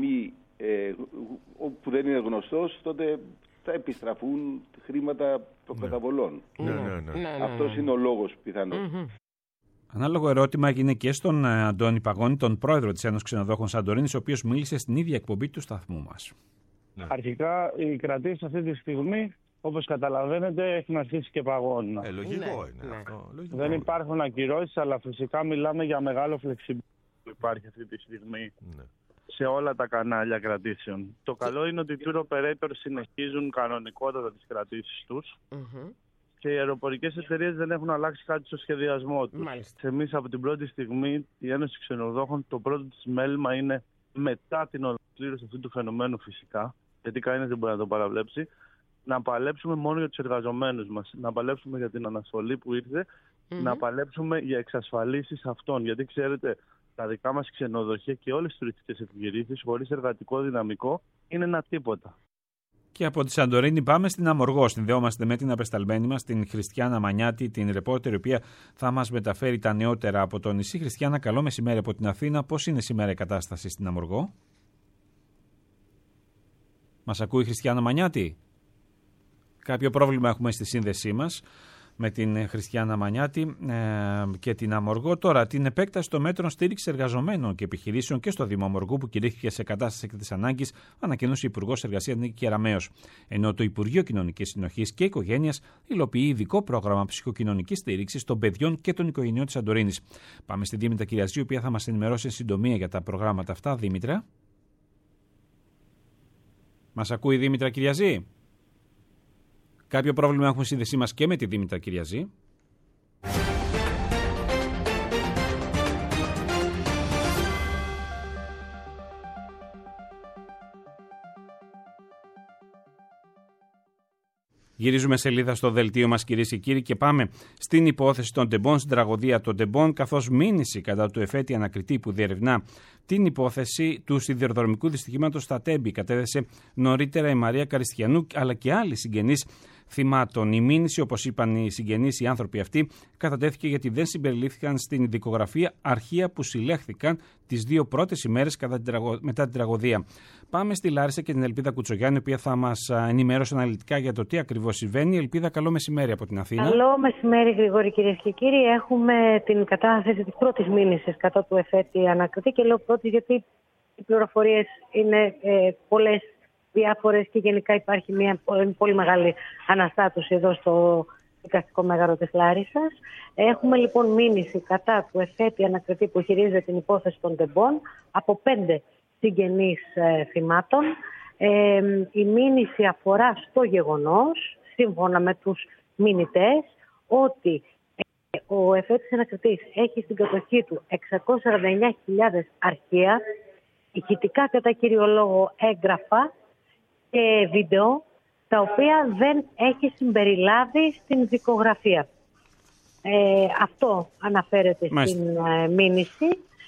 που δεν είναι γνωστός, τότε θα επιστραφούν χρήματα προκαταβολών. Αυτός είναι ο λόγος πιθανός. Ανάλογο ερώτημα έγινε και στον Αντώνη Παγώνη, τον πρόεδρο της Ένωσης Ξενοδόχων Σαντορίνης, ο οποίος μίλησε στην ίδια εκπομπή του σταθμού μας. Αρχικά, οι κρατήσεις αυτή τη στιγμή, όπως καταλαβαίνετε, έχουν αρχίσει και παγώνουν. Λογικό είναι αυτό. Δεν υπάρχουν ακυρώσεις, αλλά φυσικά μιλάμε για μεγάλο φλεξιμπίλ που υπάρχει αυτή τη στιγμή. Σε όλα τα κανάλια κρατήσεων. Το καλό είναι ότι οι tour operators συνεχίζουν κανονικότατα τις κρατήσεις τους και οι αεροπορικές εταιρείες δεν έχουν αλλάξει κάτι στο σχεδιασμό τους. Εμείς από την πρώτη στιγμή, η Ένωση Ξενοδόχων, το πρώτο της μέλημα είναι μετά την ολοκλήρωση αυτού του φαινομένου φυσικά, γιατί κανένας δεν μπορεί να το παραβλέψει, να παλέψουμε μόνο για τους εργαζομένους μας, να παλέψουμε για την αναστολή που ήρθε, να παλέψουμε για εξασφαλίσεις αυτών, γιατί ξέρετε, τα δικά μας ξενοδοχεία και όλες τις τουριστικές επιχειρήσεις χωρίς εργατικό δυναμικό είναι ένα τίποτα. Και από τη Σαντορίνη πάμε στην Αμοργό. Συνδεόμαστε με την απεσταλμένη μας, την Χριστιάνα Μανιάτη, την ρεπόρτερ, η οποία θα μας μεταφέρει τα νεότερα από το νησί. Χριστιάνα, καλό μεσημέρι από την Αθήνα. Πώς είναι σήμερα η κατάσταση στην Αμοργό? Μας ακούει η Χριστιάνα Μανιάτη? Κάποιο πρόβλημα έχουμε στη σύνδεσή μας με την Χριστιάνα Μανιάτη και την Αμοργό. Τώρα, την επέκταση των μέτρων στήριξης εργαζομένων και επιχειρήσεων και στο Δήμο Αμοργού, που κηρύχθηκε σε κατάσταση έκτακτης ανάγκης, ανακοίνωσε ο Υπουργός Εργασίας Νίκη Κεραμέως. Ενώ το Υπουργείο Κοινωνικής Συνοχής και Οικογένειας υλοποιεί ειδικό πρόγραμμα ψυχοκοινωνικής στήριξης των παιδιών και των οικογενειών της Σαντορίνης. Πάμε στη Δήμητρα Κυριαζή, η οποία θα μας ενημερώσει εν συντομία για τα προγράμματα αυτά. Δήμητρα. Μας ακούει η Δήμητρα Κυριαζή? Κάποιο πρόβλημα έχουμε σύνδεσή μας και με τη Δήμητρα Κυριαζή. Γυρίζουμε σελίδα στο δελτίο μας, κυρίες και κύριοι, και πάμε στην υπόθεση των Τεμπών, στην τραγωδία των Τεμπών, καθώς μήνυση κατά του εφέτη ανακριτή που διερευνά την υπόθεση του σιδηροδρομικού δυστυχήματος στα Τέμπη. Κατέθεσε νωρίτερα η Μαρία Καριστιανού, αλλά και άλλοι συγγενείς θυμάτων. Η μήνυση, όπως είπαν οι συγγενείς, οι άνθρωποι αυτοί, κατατέθηκε γιατί δεν συμπεριλήφθηκαν στην δικογραφία αρχεία που συλλέχθηκαν τις 2 πρώτες ημέρες μετά την τραγωδία. Πάμε στη Λάρισα και την Ελπίδα Κουτσογιάννη, η οποία θα μας ενημερώσει αναλυτικά για το τι ακριβώς συμβαίνει. Ελπίδα, καλό μεσημέρι από την Αθήνα. Καλό μεσημέρι, Γρηγόρη, κυρίες και κύριοι. Έχουμε την κατάθεση της πρώτης μήνυσης κατά του εφέτη ανακριτή, και λέω πρώτη γιατί οι πληροφορίες είναι πολλές, διάφορες, και γενικά υπάρχει μια πολύ μεγάλη αναστάτωση εδώ δικαστικό μέγαρο της Λάρισσας. Έχουμε λοιπόν μήνυση κατά του εφέτη ανακριτή που χειρίζεται την υπόθεση των τεμπών από 5 συγγενείς θυμάτων. Η μήνυση αφορά στο γεγονός, σύμφωνα με τους μηνυτές, ότι ο εφέτης ανακριτής έχει στην κατοχή του 649.000 αρχεία, ηχητικά κατά κύριο λόγο έγγραφα και βίντεο, τα οποία δεν έχει συμπεριλάβει στην δικογραφία. Αυτό αναφέρεται στην μήνυση.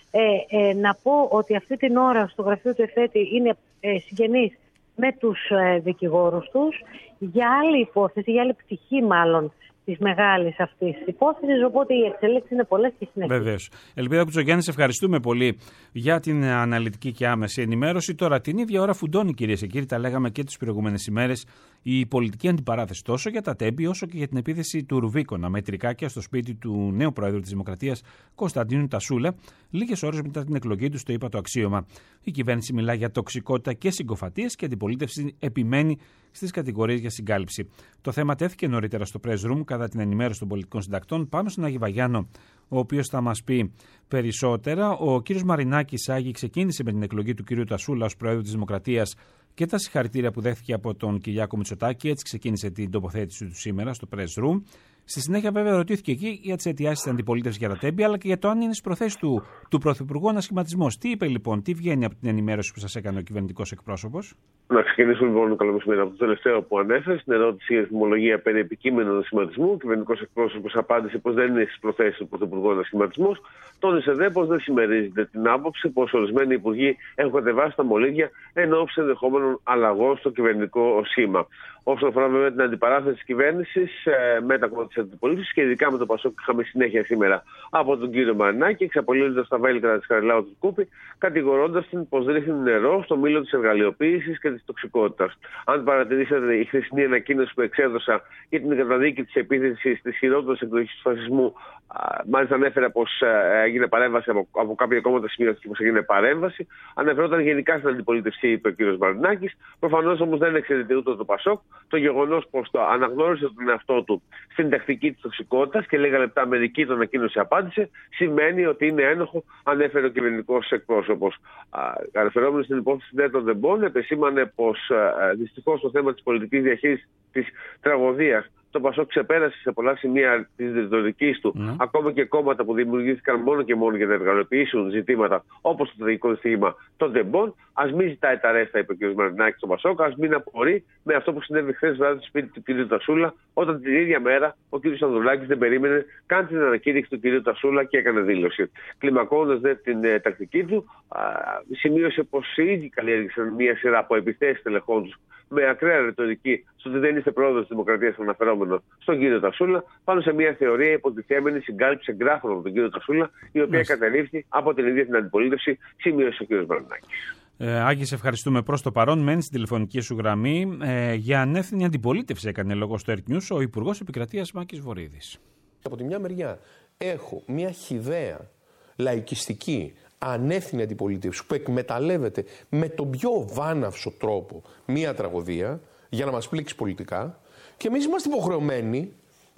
Να πω ότι αυτή την ώρα στο γραφείο του εφέτη είναι συγγενείς με τους δικηγόρους τους για άλλη υπόθεση, για άλλη πτυχή μάλλον της μεγάλης αυτής της υπόθεσης, οπότε οι εξέλιξεις είναι πολλές και συνεχείς. Βεβαίως. Ελπίδα Κουτσογιάννη, σε ευχαριστούμε πολύ για την αναλυτική και άμεση ενημέρωση. Τώρα την ίδια ώρα φουντώνει, κυρίες και κύριοι, τα λέγαμε και τις προηγούμενες ημέρες, η πολιτική αντιπαράθεση τόσο για τα τέμπη όσο και για την επίθεση του Ρουβίκονα με τρικάκια στο σπίτι του νέου Προέδρου της Δημοκρατίας Κωνσταντίνου Τασούλα, λίγες ώρες μετά την εκλογή του στο ύπατο αξίωμα. Η κυβέρνηση μιλά για τοξικότητα και συγκοφατίες και η αντιπολίτευση επιμένει στις κατηγορίες για συγκάλυψη. Το θέμα τέθηκε νωρίτερα στο Press Room κατά την ενημέρωση των πολιτικών συντακτών. Πάμε στον Άγη Βαγιάνο, ο οποίος θα μας πει περισσότερα. Ο κύριος Μαρινάκης, Άγη, ξεκίνησε με την εκλογή του κύριου Τασούλα ως Προέδρου της Δημοκρατίας και τα συγχαρητήρια που δέχθηκε από τον Κυριάκο Μητσοτάκη. Έτσι ξεκίνησε την τοποθέτηση του σήμερα στο Press Room. Στη συνέχεια, βέβαια, ρωτήθηκε εκεί για τις αιτιάσεις της αντιπολίτευσης για τα τέμπη, αλλά και για το αν είναι στις προθέσεις του Πρωθυπουργού ανασχηματισμός. Τι είπε λοιπόν, τι βγαίνει από την ενημέρωση που σας έκανε ο κυβερνητικός εκπρόσωπος? Να ξεκινήσουμε λοιπόν, καλό μεσημέρι, από το τελευταίο που ανέφερε, στην ερώτηση για θυμολογία περί επικείμενου ανασχηματισμού. Ο κυβερνητικός εκπρόσωπος απάντησε πως δεν είναι στις προθέσεις του Πρωθυπουργού ανασχηματισμός. Τόνισε δε πως δεν συμμερίζεται την άποψη πως ορισμένοι υπουργοί έχουν κατεβάσει τα μολύβια εν ώψη ενδεχόμενων αλλαγών στο κυβερνητικό σήμα. Όσον αφορά βέβαια την αντιπαράθεση της κυβέρνησης με τα κόμματα της αντιπολίτευσης και ειδικά με το ΠΑΣΟΚ, είχαμε συνέχεια σήμερα από τον κύριο Μαρινάκη, εξαπολύοντας τα βέλη της Χαριλάου του Κούπη, κατηγορώντας την πως ρίχνει νερό στο μήλο της εργαλειοποίησης και της τοξικότητας. Αν παρατηρήσατε η χθεσινή ανακοίνωση που εξέδωσα για την καταδίκη της επίθεσης της χειρότερης εκδοχής του φασισμού, μάλιστα ανέφερα πως έγινε παρέμβαση από κάποια κόμματα, σημειώθηκε πως έγινε παρέμβαση. Αναφερόταν γενικά στην αντιπολίτευση, είπε ο κύριος Μαρινάκης. Προφανώς όμως δεν εξαιρετεί ούτε το ΠΑΣΟΚ. Το γεγονός πως το αναγνώρισε τον εαυτό του στην τακτική της τοξικότητας και λίγα λεπτά μερική τον ανακοίνωση απάντησε, σημαίνει ότι είναι ένοχο, ανέφερε ο κυβερνητικός εκπρόσωπος. Αναφερόμενος στην υπόθεση των τεμπών, επεσήμανε πως δυστυχώς το θέμα της πολιτικής διαχείρισης της τραγωδίας το ΠΑΣΟΚ ξεπέρασε σε πολλά σημεία της ρητορικής του, ακόμα και κόμματα που δημιουργήθηκαν μόνο και μόνο για να εργαλειοποιήσουν ζητήματα όπως το τραγικό στίγμα των τεμπών. Ας μην ζητάει τα ρέστα, είπε ο κ. Μαρινάκης στο ΠΑΣΟΚ, ας μην απορεί με αυτό που συνέβη χθες βράδυ στο σπίτι του κ. Τασούλα, όταν την ίδια μέρα ο κ. Ανδρουλάκης δεν περίμενε καν την ανακήρυξη του κ. Τασούλα και έκανε δήλωση. Κλιμακώνοντας την τακτική του, σημείωσε πως οι ίδιοι καλλιέργησαν μια σειρά από επιθέσεις τελεχών τους με ακραία ρητορική στο ότι δεν είστε πρόεδρος της Δημοκρατίας, αναφερόμενο στον κύριο Τασούλα, πάνω σε μια θεωρία υποτιθέμενη συγκάλυψη εγγράφων από τον κύριο Τασούλα, η οποία κατερρίφθη από την ίδια την αντιπολίτευση, σημείωσε ο κύριος Μαρινάκης. Άγγι, σε ευχαριστούμε προς το παρόν. Μένει στην τηλεφωνική σου γραμμή. Για ανεύθυνη αντιπολίτευση έκανε λόγο στο Earth News ο Υπουργός Επικρατείας Μάκης Βορίδης. Από τη μια μεριά έχω μια χυδαία, λαϊκιστική, ανεύθυνη αντιπολίτευση που εκμεταλλεύεται με τον πιο βάναυσο τρόπο μία τραγωδία για να μας πλήξει πολιτικά, και εμείς είμαστε υποχρεωμένοι,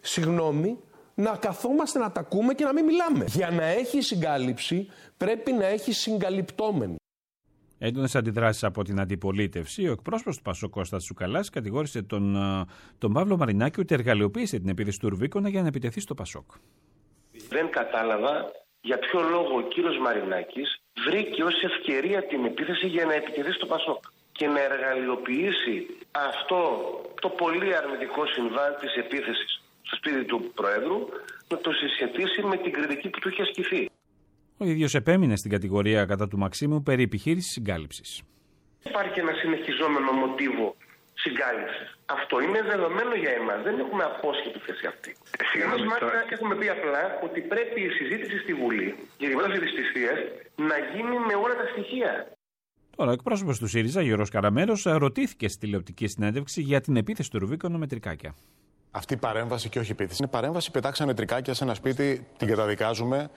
να καθόμαστε να τα ακούμε και να μην μιλάμε. Για να έχει συγκάλυψη πρέπει να έχει συγκαλυπτόμενη. Έντονες αντιδράσεις από την αντιπολίτευση. Ο εκπρόσωπος του ΠΑΣΟΚ, Κώστας Τσουκαλάς, κατηγόρησε τον Παύλο Μαρινάκη ότι εργαλειοποίησε την επίθεση του Ρουβίκονα για να επιτεθεί στο ΠΑΣΟΚ. Δεν κατάλαβα για ποιο λόγο ο κύριος Μαρινάκης βρήκε ως ευκαιρία την επίθεση για να επιτεθεί στο ΠΑΣΟΚ και να εργαλειοποιήσει αυτό το πολύ αρνητικό συμβάν της επίθεσης στο σπίτι του Προέδρου, να το συσχετίσει με την κριτική που του είχε ασκηθεί. Ο ίδιος επέμεινε στην κατηγορία κατά του Μαξίμου περί επιχείρησης συγκάλυψης. Υπάρχει ένα συνεχιζόμενο μοτίβο συγκάλυψης. Αυτό είναι δεδομένο για εμάς. Δεν έχουμε απόσχετη θέση αυτή. Εμείς μάλιστα έχουμε πει απλά ότι πρέπει η συζήτηση στη Βουλή για την πρόταση της θυσίας να γίνει με όλα τα στοιχεία. Τώρα, ο εκπρόσωπος του ΣΥΡΙΖΑ, Γιώργος Καραμέρος, ρωτήθηκε στη τηλεοπτική συνέντευξη για την επίθεση του Ρουβίκονα με τρικάκια. Αυτή η παρέμβαση και όχι επίθεση. Είναι παρέμβαση, πετάξανε τρικάκια σε ένα σπίτι, την καταδικάζουμε.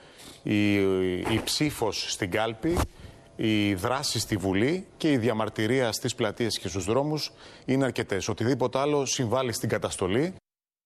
Η ψήφος στην κάλπη, η δράση στη Βουλή και η διαμαρτυρία στις πλατείες και στους δρόμους είναι αρκετές. Οτιδήποτε άλλο συμβάλλει στην καταστολή.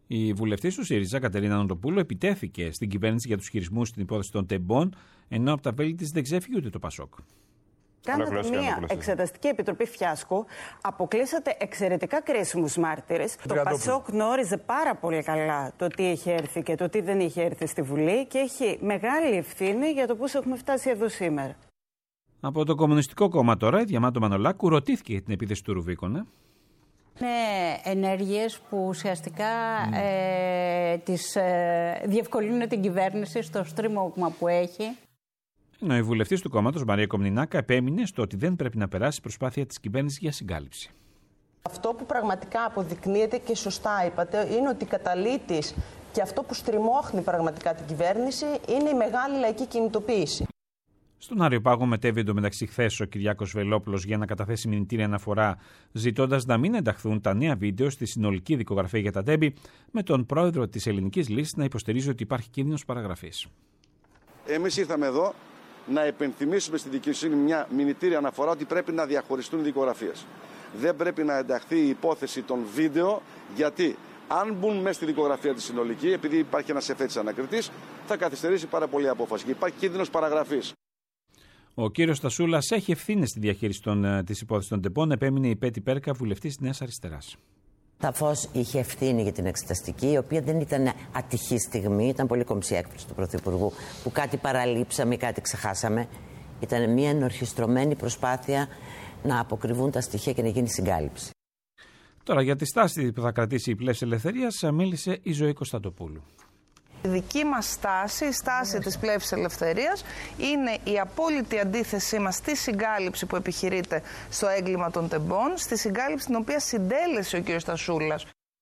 Η βουλευτής του ΣΥΡΙΖΑ, Κατερίνα Νοτοπούλου, επιτέθηκε στην κυβέρνηση για τους χειρισμούς στην υπόθεση των τεμπών, ενώ από τα βέλη της δεν ξέφυγε ούτε το ΠΑΣΟΚ. Κάνατε μια εξεταστική επιτροπή φιάσκο, αποκλείσατε εξαιρετικά κρίσιμους μάρτυρες. Το ΠΑΣΟΚ γνώριζε πάρα πολύ καλά το τι είχε έρθει και το τι δεν είχε έρθει στη Βουλή και έχει μεγάλη ευθύνη για το πώς έχουμε φτάσει εδώ σήμερα. Από το Κομμουνιστικό Κόμμα τώρα, η Διαμάντο Μανολάκου ρωτήθηκε για την επίθεση του Ρουβίκονα. Είναι ενέργειες που ουσιαστικά τις διευκολύνουν την κυβέρνηση στο στρίμωγμα που έχει. Ενώ η βουλευτής του κόμματος, Μαρία Κομνηνάκα, επέμεινε στο ότι δεν πρέπει να περάσει η προσπάθεια της κυβέρνησης για συγκάλυψη. Αυτό που πραγματικά αποδεικνύεται και σωστά είπατε είναι ότι καταλήτης και αυτό που στριμώχνει πραγματικά την κυβέρνηση είναι η μεγάλη λαϊκή κινητοποίηση. Στον Άριο Πάγο μετέβη εντωμεταξύ χθες ο Κυριάκος Βελόπουλος για να καταθέσει μηνυτήρια αναφορά, ζητώντας να μην ενταχθούν τα νέα βίντεο στη συνολική δικογραφία για τα τέμπη, με τον πρόεδρο της Ελληνικής Λύσης να υποστηρίζει ότι υπάρχει κίνδυνος παραγραφής. Εμείς ήρθαμε εδώ να επενθυμίσουμε στη δικαιοσύνη μια μηνυτήρια αναφορά ότι πρέπει να διαχωριστούν οι δικογραφίες. Δεν πρέπει να ενταχθεί η υπόθεση των βίντεο, γιατί αν μπουν μέσα στη δικογραφία τη συνολική, επειδή υπάρχει ένας εφέτης ανακριτής, θα καθυστερήσει πάρα πολύ η απόφαση και υπάρχει κίνδυνος παραγραφής. Ο κύριος Στασούλας έχει ευθύνες στη διαχείριση της υπόθεσης των τεμπών, επέμεινε η Πέτη Πέρκα, βουλευτής της Νέας Αριστεράς. Σαφώς είχε ευθύνη για την εξεταστική, η οποία δεν ήταν ατυχή στιγμή, ήταν πολύ κομψή έκφραση του Πρωθυπουργού, που κάτι παραλείψαμε ή κάτι ξεχάσαμε. Ήταν μια ενορχιστρωμένη προσπάθεια να αποκρυβούν τα στοιχεία και να γίνει συγκάλυψη. Τώρα για τη στάση που θα κρατήσει η Πλεύση Ελευθερίας μίλησε η Ζωή Κωνσταντοπούλου. Η δική μας στάση, η στάση της Πλεύσης Ελευθερίας, είναι η απόλυτη αντίθεσή μας στη συγκάλυψη που επιχειρείται στο έγκλημα των τεμπών, στη συγκάλυψη την οποία συντέλεσε ο κ. Στασούλας.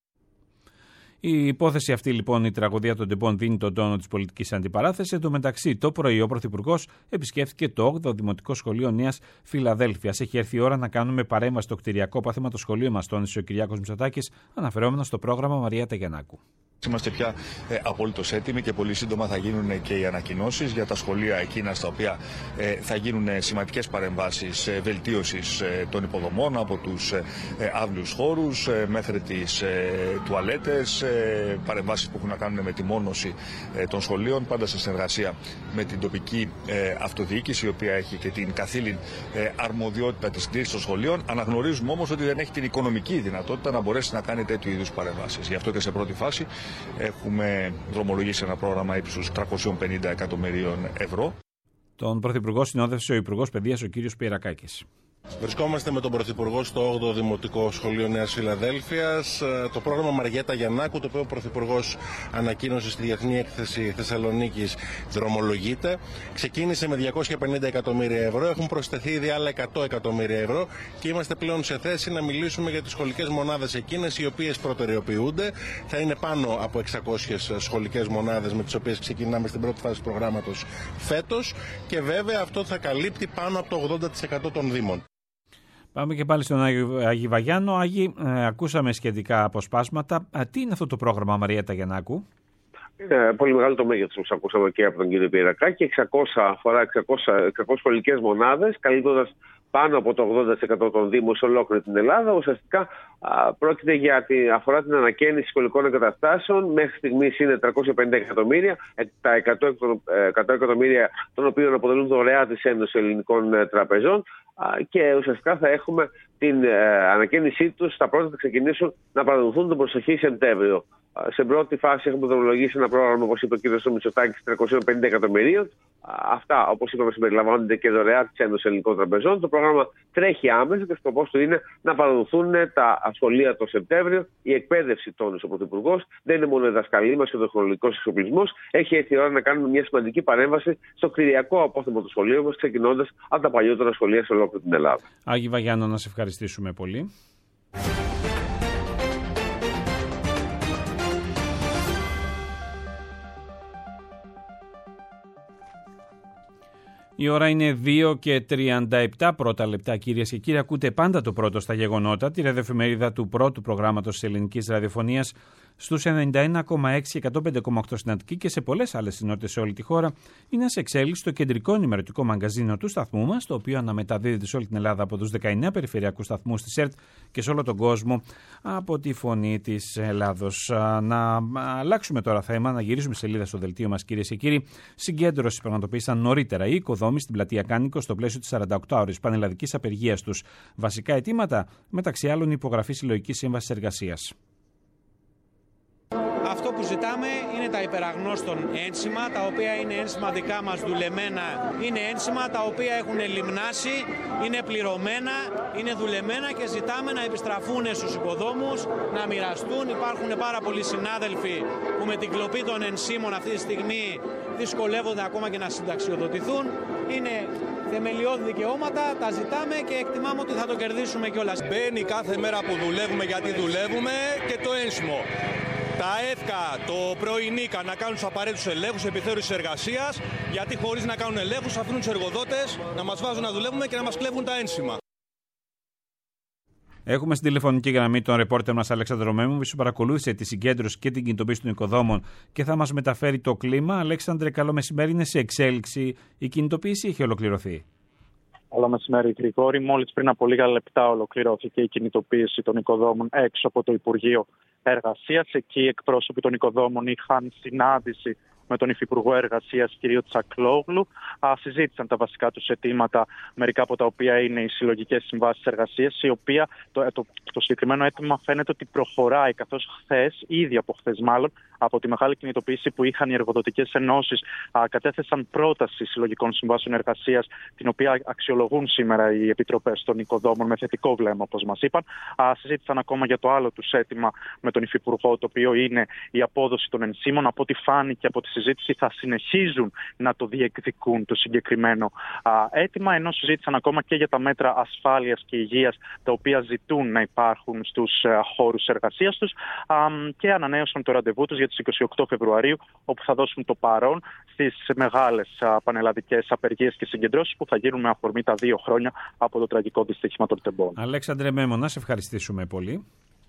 Η υπόθεση αυτή λοιπόν, η τραγωδία των τεμπών, δίνει τον τόνο της πολιτικής αντιπαράθεσης. Εν τω μεταξύ, το πρωί ο Πρωθυπουργός επισκέφθηκε το 8ο Δημοτικό Σχολείο Νέας Φιλαδέλφειας. Έχει έρθει η ώρα να κάνουμε παρέμβαση στο κτηριακό πάθημα το σχολείο μας, τόνισε ο Κυριάκος Μητσοτάκης, αναφερόμενος στο πρόγραμμα Μαριέτα Γιαννάκου. Είμαστε πια απολύτως έτοιμοι και πολύ σύντομα θα γίνουν και οι ανακοινώσεις για τα σχολεία εκείνα στα οποία θα γίνουν σημαντικές παρεμβάσεις βελτίωσης των υποδομών, από τους αύλιους χώρους μέχρι τις τουαλέτες, παρεμβάσεις που έχουν να κάνουν με τη μόνωση των σχολείων, πάντα σε συνεργασία με την τοπική αυτοδιοίκηση, η οποία έχει και την καθήλυν αρμοδιότητα της στήριξης των σχολείων. Αναγνωρίζουμε όμως ότι δεν έχει την οικονομική δυνατότητα να μπορέσει να κάνει τέτοιου είδους παρεμβάσεις. Γι' αυτό και σε πρώτη φάση έχουμε δρομολογήσει ένα πρόγραμμα ύψους 350 εκατομμυρίων ευρώ. Τον Πρωθυπουργό συνόδευσε ο Υπουργός Παιδείας, ο κ. Πιερακάκης. Βρισκόμαστε με τον Πρωθυπουργό στο 8ο Δημοτικό Σχολείο Νέας Φιλαδέλφειας. Το πρόγραμμα Μαριέτα Γιαννάκου, το οποίο ο Πρωθυπουργός ανακοίνωσε στη Διεθνή Έκθεση Θεσσαλονίκης, δρομολογείται. Ξεκίνησε με 250 εκατομμύρια ευρώ, έχουν προσθεθεί ήδη άλλα 100 εκατομμύρια ευρώ και είμαστε πλέον σε θέση να μιλήσουμε για τις σχολικές μονάδες εκείνες οι οποίες προτεραιοποιούνται. Θα είναι πάνω από 600 σχολικές μονάδες με τις οποίες ξεκινάμε στην πρώτη φάση του προγράμματος φέτος και βέβαια αυτό θα καλύπτει πάνω από το 80% των δήμων. Πάμε και πάλι στον Άγη Βαγιάννο. Άγη, ακούσαμε σχετικά αποσπάσματα. Τι είναι αυτό το πρόγραμμα Μαριέτα Γιαννάκου? Είναι πολύ μεγάλο το μέγεθος, όπως ακούσαμε και από τον κύριο Πιερακάκη. Αφορά 600 σχολικές μονάδες, καλύπτοντας πάνω από το 80% των δήμων σε ολόκληρη την Ελλάδα. Ουσιαστικά πρόκειται αφορά την ανακαίνιση σχολικών εγκαταστάσεων. Μέχρι στιγμής είναι 350 εκατομμύρια, τα 100 εκατομμύρια των οποίων αποτελούν δωρεά της Ένωσης Ελληνικών Τραπεζών. Και ουσιαστικά θα έχουμε την ανακαίνισή τους. Τα πρώτα θα ξεκινήσουν να παραδοθούν τον προσεχή Σεπτέμβριο. Σε πρώτη φάση έχουμε δρομολογήσει ένα πρόγραμμα, όπως είπε ο κ. Μητσοτάκης, 350 εκατομμυρίων. Αυτά, όπως είπαμε, συμπεριλαμβάνονται και δωρεά της Ένωσης Ελληνικών Τραπεζών. Το πρόγραμμα τρέχει άμεσα και σκοπός του είναι να παραδοθούν τα σχολεία το Σεπτέμβριο. Η εκπαίδευση, τόνισε ο Πρωθυπουργός, δεν είναι μόνο η δασκαλία μας και ο τεχνολογικός εξοπλισμός. Έχει έρθει η ώρα να κάνουμε μια σημαντική παρέμβαση στο κτηριακό απόθεμα του σχολείου μας, ξεκινώντας από τα παλιότερα σχολεία σε ολόκληρη την Ελλάδα. Άγη Βαγιάννο, να σε ευχαριστήσουμε πολύ. Η ώρα είναι 2:37 πρώτα λεπτά, κυρίες και κύριοι. Ακούτε πάντα το πρώτο στα γεγονότα, τη ραδιοεφημερίδα του πρώτου προγράμματος της ελληνικής ραδιοφωνίας. στους 91,6 και 105,8 στην Αττική και σε πολλές άλλες συνότητες σε όλη τη χώρα, είναι σε εξέλιξη το κεντρικό ενημερωτικό μαγκαζίνο του σταθμού μας, το οποίο αναμεταδίδεται σε όλη την Ελλάδα από τους 19 περιφερειακούς σταθμούς της ΕΡΤ και σε όλο τον κόσμο από τη Φωνή της Ελλάδος. Να αλλάξουμε τώρα θέμα, να γυρίσουμε σελίδα στο δελτίο μας, κυρίες και κύριοι. Συγκέντρωση πραγματοποίησαν νωρίτερα οι οικοδόμοι στην πλατεία Κάνικο στο πλαίσιο της 48ωρης πανελλαδικής απεργίας τους. Βασικά αιτήματα, μεταξύ άλλων, η υπογραφή συλλογικής σύμβασης εργασίας. Αυτό που ζητάμε είναι τα υπεραγνώστων ένσημα, τα οποία είναι ένσημα δικά μας δουλεμένα, είναι ένσημα τα οποία έχουν λιμνάσει, είναι πληρωμένα, είναι δουλεμένα και ζητάμε να επιστραφούν στους οικοδόμους, να μοιραστούν. Υπάρχουν πάρα πολλοί συνάδελφοι που με την κλοπή των ενσήμων αυτή τη στιγμή δυσκολεύονται ακόμα και να συνταξιοδοτηθούν. Είναι θεμελιώδη δικαιώματα, τα ζητάμε και εκτιμάμε ότι θα το κερδίσουμε κιόλας. Μπαίνει κάθε μέρα που δουλεύουμε γιατί δουλεύουμε και το ένσημο. Τα ΕΦΚΑ, το πρωινίκα να κάνουν τους απαραίτητους ελέγχους επιθεώρησης εργασίας, γιατί χωρίς να κάνουν ελέγχους αφήνουν τους εργοδότες να μας βάζουν να δουλεύουμε και να μας κλέβουν τα ένσημα. Έχουμε στην τηλεφωνική γραμμή τον ρεπόρτερ μας Αλέξανδρο Μέμου, που παρακολούθησε τη συγκέντρωση και την κινητοποίηση των οικοδόμων και θα μας μεταφέρει το κλίμα. Αλέξανδρε, καλό μεσημέρι. Είναι σε εξέλιξη η κινητοποίηση ή έχει ολοκληρωθεί? Καλό μεσημέρι, Γρηγόρη. Μόλις πριν από λίγα λεπτά ολοκληρώθηκε η κινητοποίηση των οικοδόμων έξω από το Υπουργείο Εργασίας. Εκεί οι εκπρόσωποι των οικοδόμων είχαν συνάντηση με τον Υφυπουργό Εργασίας κ. Τσακλόγλου. Συζήτησαν τα βασικά τους αιτήματα, μερικά από τα οποία είναι οι συλλογικές συμβάσεις εργασίας, η οποία το συγκεκριμένο αίτημα φαίνεται ότι προχωράει, καθώς ήδη από χθες μάλλον, από τη μεγάλη κινητοποίηση που είχαν οι εργοδοτικές ενώσεις, κατέθεσαν πρόταση συλλογικών συμβάσεων εργασίας, την οποία αξιολογούν σήμερα οι επιτροπές των οικοδόμων με θετικό βλέμμα, όπως μας είπαν. Συζήτησαν ακόμα για το άλλο τους αίτημα με τον Υφυπουργό, το οποίο είναι η απόδοση των ενσήμων. Από ό,τι φάνηκε από τη συζήτηση, θα συνεχίζουν να το διεκδικούν το συγκεκριμένο αίτημα, ενώ συζήτησαν ακόμα και για τα μέτρα ασφάλειας και υγείας, τα οποία ζητούν να υπάρχουν στους χώρους εργασίας τους, και ανανέωσαν το ραντεβού τους για τις 28 Φεβρουαρίου, όπου θα δώσουν το παρόν στις μεγάλες πανελλαδικές απεργίες και συγκεντρώσεις που θα γίνουν με αφορμή τα 2 χρόνια από το τραγικό δυστύχημα των τεμπών. Αλέξανδρε Μέμο, να σε ευχαριστήσουμε πολύ.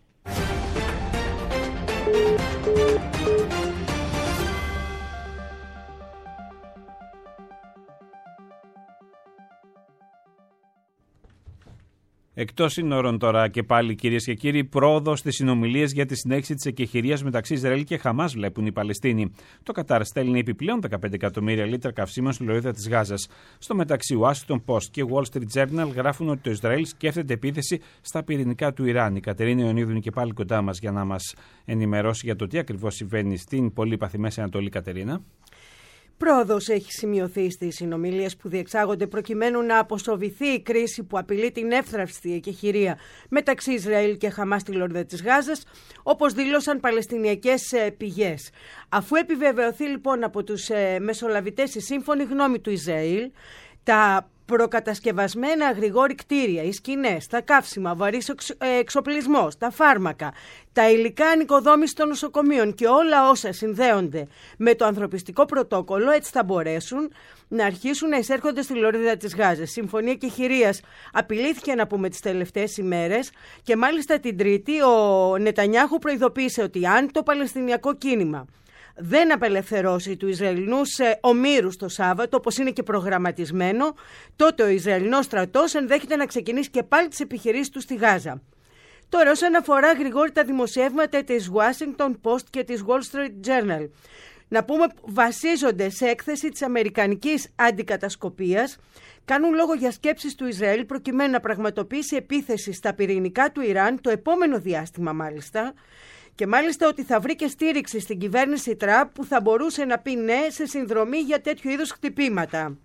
Εκτός σύνορων τώρα και πάλι, κυρίες και κύριοι, πρόοδο στις συνομιλίες για τη συνέχιση της εκεχηρίας μεταξύ Ισραήλ και Χαμάς βλέπουν οι Παλαιστίνοι. Το Κατάρ στέλνει επιπλέον 15 εκατομμύρια λίτρα καυσίμων στη λωρίδα της Γάζας. Στο μεταξύ, Washington Post και Wall Street Journal γράφουν ότι το Ισραήλ σκέφτεται επίθεση στα πυρηνικά του Ιράν. Η Κατερίνα Ιωνίδου είναι και πάλι κοντά μας για να μας ενημερώσει για το τι ακριβώς συμβαίνει στην πολύ παθή Μέση Ανατολή. Κατερίνα. Πρόοδος έχει σημειωθεί στις συνομιλίες που διεξάγονται προκειμένου να αποσοβηθεί η κρίση που απειλεί την εύθραυστη εκεχηρία μεταξύ Ισραήλ και Χαμάς στη λωρίδα της Γάζας, όπως δήλωσαν παλαιστινιακές πηγές. Αφού επιβεβαιωθεί λοιπόν από τους μεσολαβητές η σύμφωνη γνώμη του Ισραήλ, τα προκατασκευασμένα γρηγόρη κτίρια, οι σκηνές, τα καύσιμα, βαρύς εξοπλισμός, τα φάρμακα, τα υλικά ανοικοδόμηση των νοσοκομείων και όλα όσα συνδέονται με το ανθρωπιστικό πρωτόκολλο, έτσι θα μπορέσουν να αρχίσουν να εισέρχονται στη λωρίδα της Γάζας. Συμφωνία εκεχηρίας απειλήθηκε, να πούμε, τις τελευταίες ημέρες και μάλιστα την Τρίτη ο Νετανιάχου προειδοποίησε ότι αν το παλαιστινιακό κίνημα δεν απελευθερώσει του Ισραηλινούς ομήρους το Σάββατο, όπως είναι και προγραμματισμένο, τότε ο Ισραηλινός στρατός ενδέχεται να ξεκινήσει και πάλι τις επιχειρήσεις του στη Γάζα. Τώρα, όσον αφορά γρηγόρη τα δημοσιεύματα της Washington Post και της Wall Street Journal, να πούμε βασίζονται σε έκθεση της αμερικανικής αντικατασκοπίας, κάνουν λόγο για σκέψεις του Ισραήλ προκειμένου να πραγματοποιήσει επίθεση στα πυρηνικά του Ιράν το επόμενο διάστημα μάλιστα, και μάλιστα ότι θα βρει και στήριξη στην κυβέρνηση Τραμπ που θα μπορούσε να πει ναι σε συνδρομή για τέτοιου είδους χτυπήματα.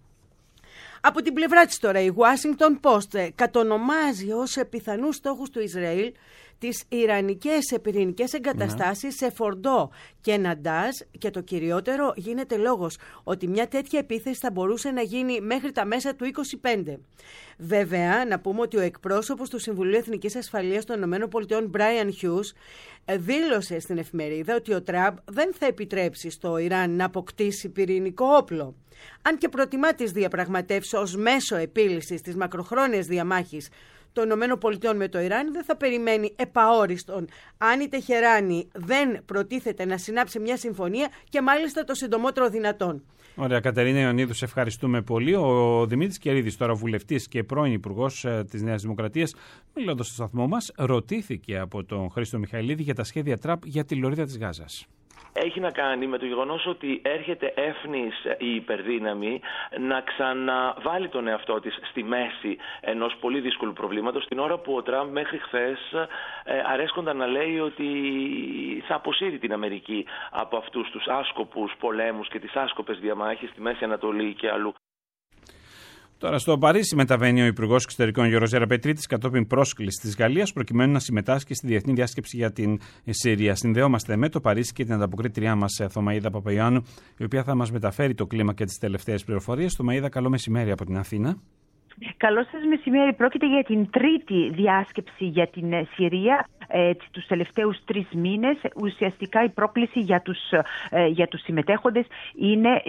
Από την πλευρά της τώρα η Washington Post κατονομάζει ως πιθανούς στόχους του Ισραήλ τις ιρανικές πυρηνικές εγκαταστάσεις σε Φορντό και Ναντάζ, και το κυριότερο, γίνεται λόγος ότι μια τέτοια επίθεση θα μπορούσε να γίνει μέχρι τα μέσα του 2025. Βέβαια, να πούμε ότι ο εκπρόσωπος του Συμβουλίου Εθνικής Ασφαλείας των ΗΠΑ, Brian Hughes, δήλωσε στην εφημερίδα ότι ο Τραμπ δεν θα επιτρέψει στο Ιράν να αποκτήσει πυρηνικό όπλο. Αν και προτιμά τις διαπραγματεύσεις ως μέσο επίλυσης της μακροχρόνιας διαμάχης των ΗΠΑ με το Ιράν δεν θα περιμένει επαόριστον αν η Τεχεράνη δεν προτίθεται να συνάψει μια συμφωνία και μάλιστα το συντομότερο δυνατόν. Ωραία, Κατερίνα Ιωνίδου, σε ευχαριστούμε πολύ. Ο Δημήτρης Κερίδης, τώρα βουλευτής και πρώην υπουργός της Νέας Δημοκρατίας, μιλώντας στο σταθμό μας, ρωτήθηκε από τον Χρήστο Μιχαηλίδη για τα σχέδια Τραμπ για τη λωρίδα της Γάζας. Έχει να κάνει με το γεγονός ότι έρχεται έφνης η υπερδύναμη να ξαναβάλει τον εαυτό της στη μέση ενός πολύ δύσκολου προβλήματος, την ώρα που ο Τραμπ μέχρι χθες αρέσκονταν να λέει ότι θα αποσύρει την Αμερική από αυτούς τους άσκοπους πολέμους και τις άσκοπες διαμάχες στη Μέση Ανατολή και αλλού. Τώρα, στο Παρίσι μεταβαίνει ο Υπουργός Εξωτερικών Γιώργος Ζεραπετρίτης κατόπιν πρόσκλησης της Γαλλίας προκειμένου να συμμετάσχει στη Διεθνή Διάσκεψη για την Συρία. Συνδεόμαστε με το Παρίσι και την ανταποκρίτριά μας, Θωμαΐδα Παπαϊωάννου, η οποία θα μας μεταφέρει το κλίμα και τις τελευταίες πληροφορίες. Θωμαΐδα, καλό μεσημέρι από την Αθήνα. Καλό σας μεσημέρι. Πρόκειται για την τρίτη διάσκεψη για την Συρία τους τελευταίους 3 μήνες. Ουσιαστικά η πρόκληση για τους συμμετέχοντες είναι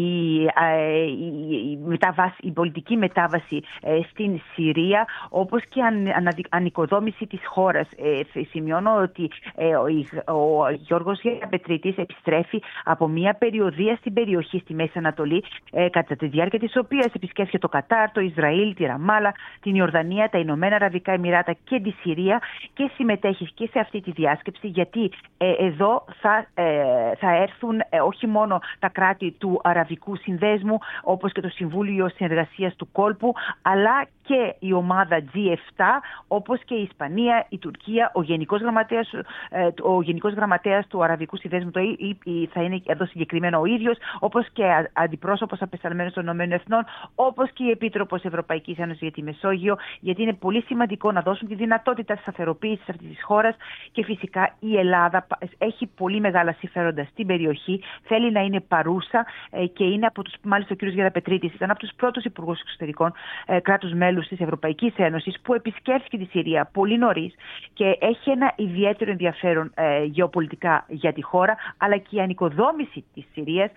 η πολιτική μετάβαση στην Συρία, όπως και ανοικοδόμηση της χώρας. Σημειώνω ότι ο Γιώργος Ζεραπετρίτης επιστρέφει από μια περιοδεία στην περιοχή στη Μέση Ανατολή, κατά τη διάρκεια της οποίας επισκέφθηκε το Κατάρ, το Ισραήλ, τη Ραμάλα, την Ιορδανία, τα Ηνωμένα Αραβικά Εμιράτα και τη Συρία και συμμετέχει και σε αυτή τη διάσκεψη, γιατί εδώ θα έρθουν όχι μόνο τα κράτη του Αραβικού Συνδέσμου, όπως και το Συμβούλιο Συνεργασίας του Κόλπου, αλλά και η ομάδα G7, όπως και η Ισπανία, η Τουρκία, ο Γενικός Γραμματέας του Αραβικού Συνδέσμου θα είναι εδώ συγκεκριμένα ο ίδιος, όπως και αντιπρόσωπος απεσταλμένος των ΗΕ, όπως και η Επίτροπος Ευρωπαϊκής Ένωσης για τη Μεσόγειο, γιατί είναι πολύ σημαντικό να δώσουν τη δυνατότητα σταθεροποίησης αυτής της χώρας και φυσικά η Ελλάδα έχει πολύ μεγάλα συμφέροντα στην περιοχή, θέλει να είναι παρούσα και είναι μάλιστα ο κ. Ζεραπετρίτης ήταν από τους πρώτους υπουργούς εξωτερικών κράτους μέλους της Ευρωπαϊκής Ένωσης που επισκέφθηκε τη Συρία πολύ νωρίς και έχει ένα ιδιαίτερο ενδιαφέρον γεωπολιτικά για τη χώρα, αλλά και η ανοικοδόμηση της Συρίας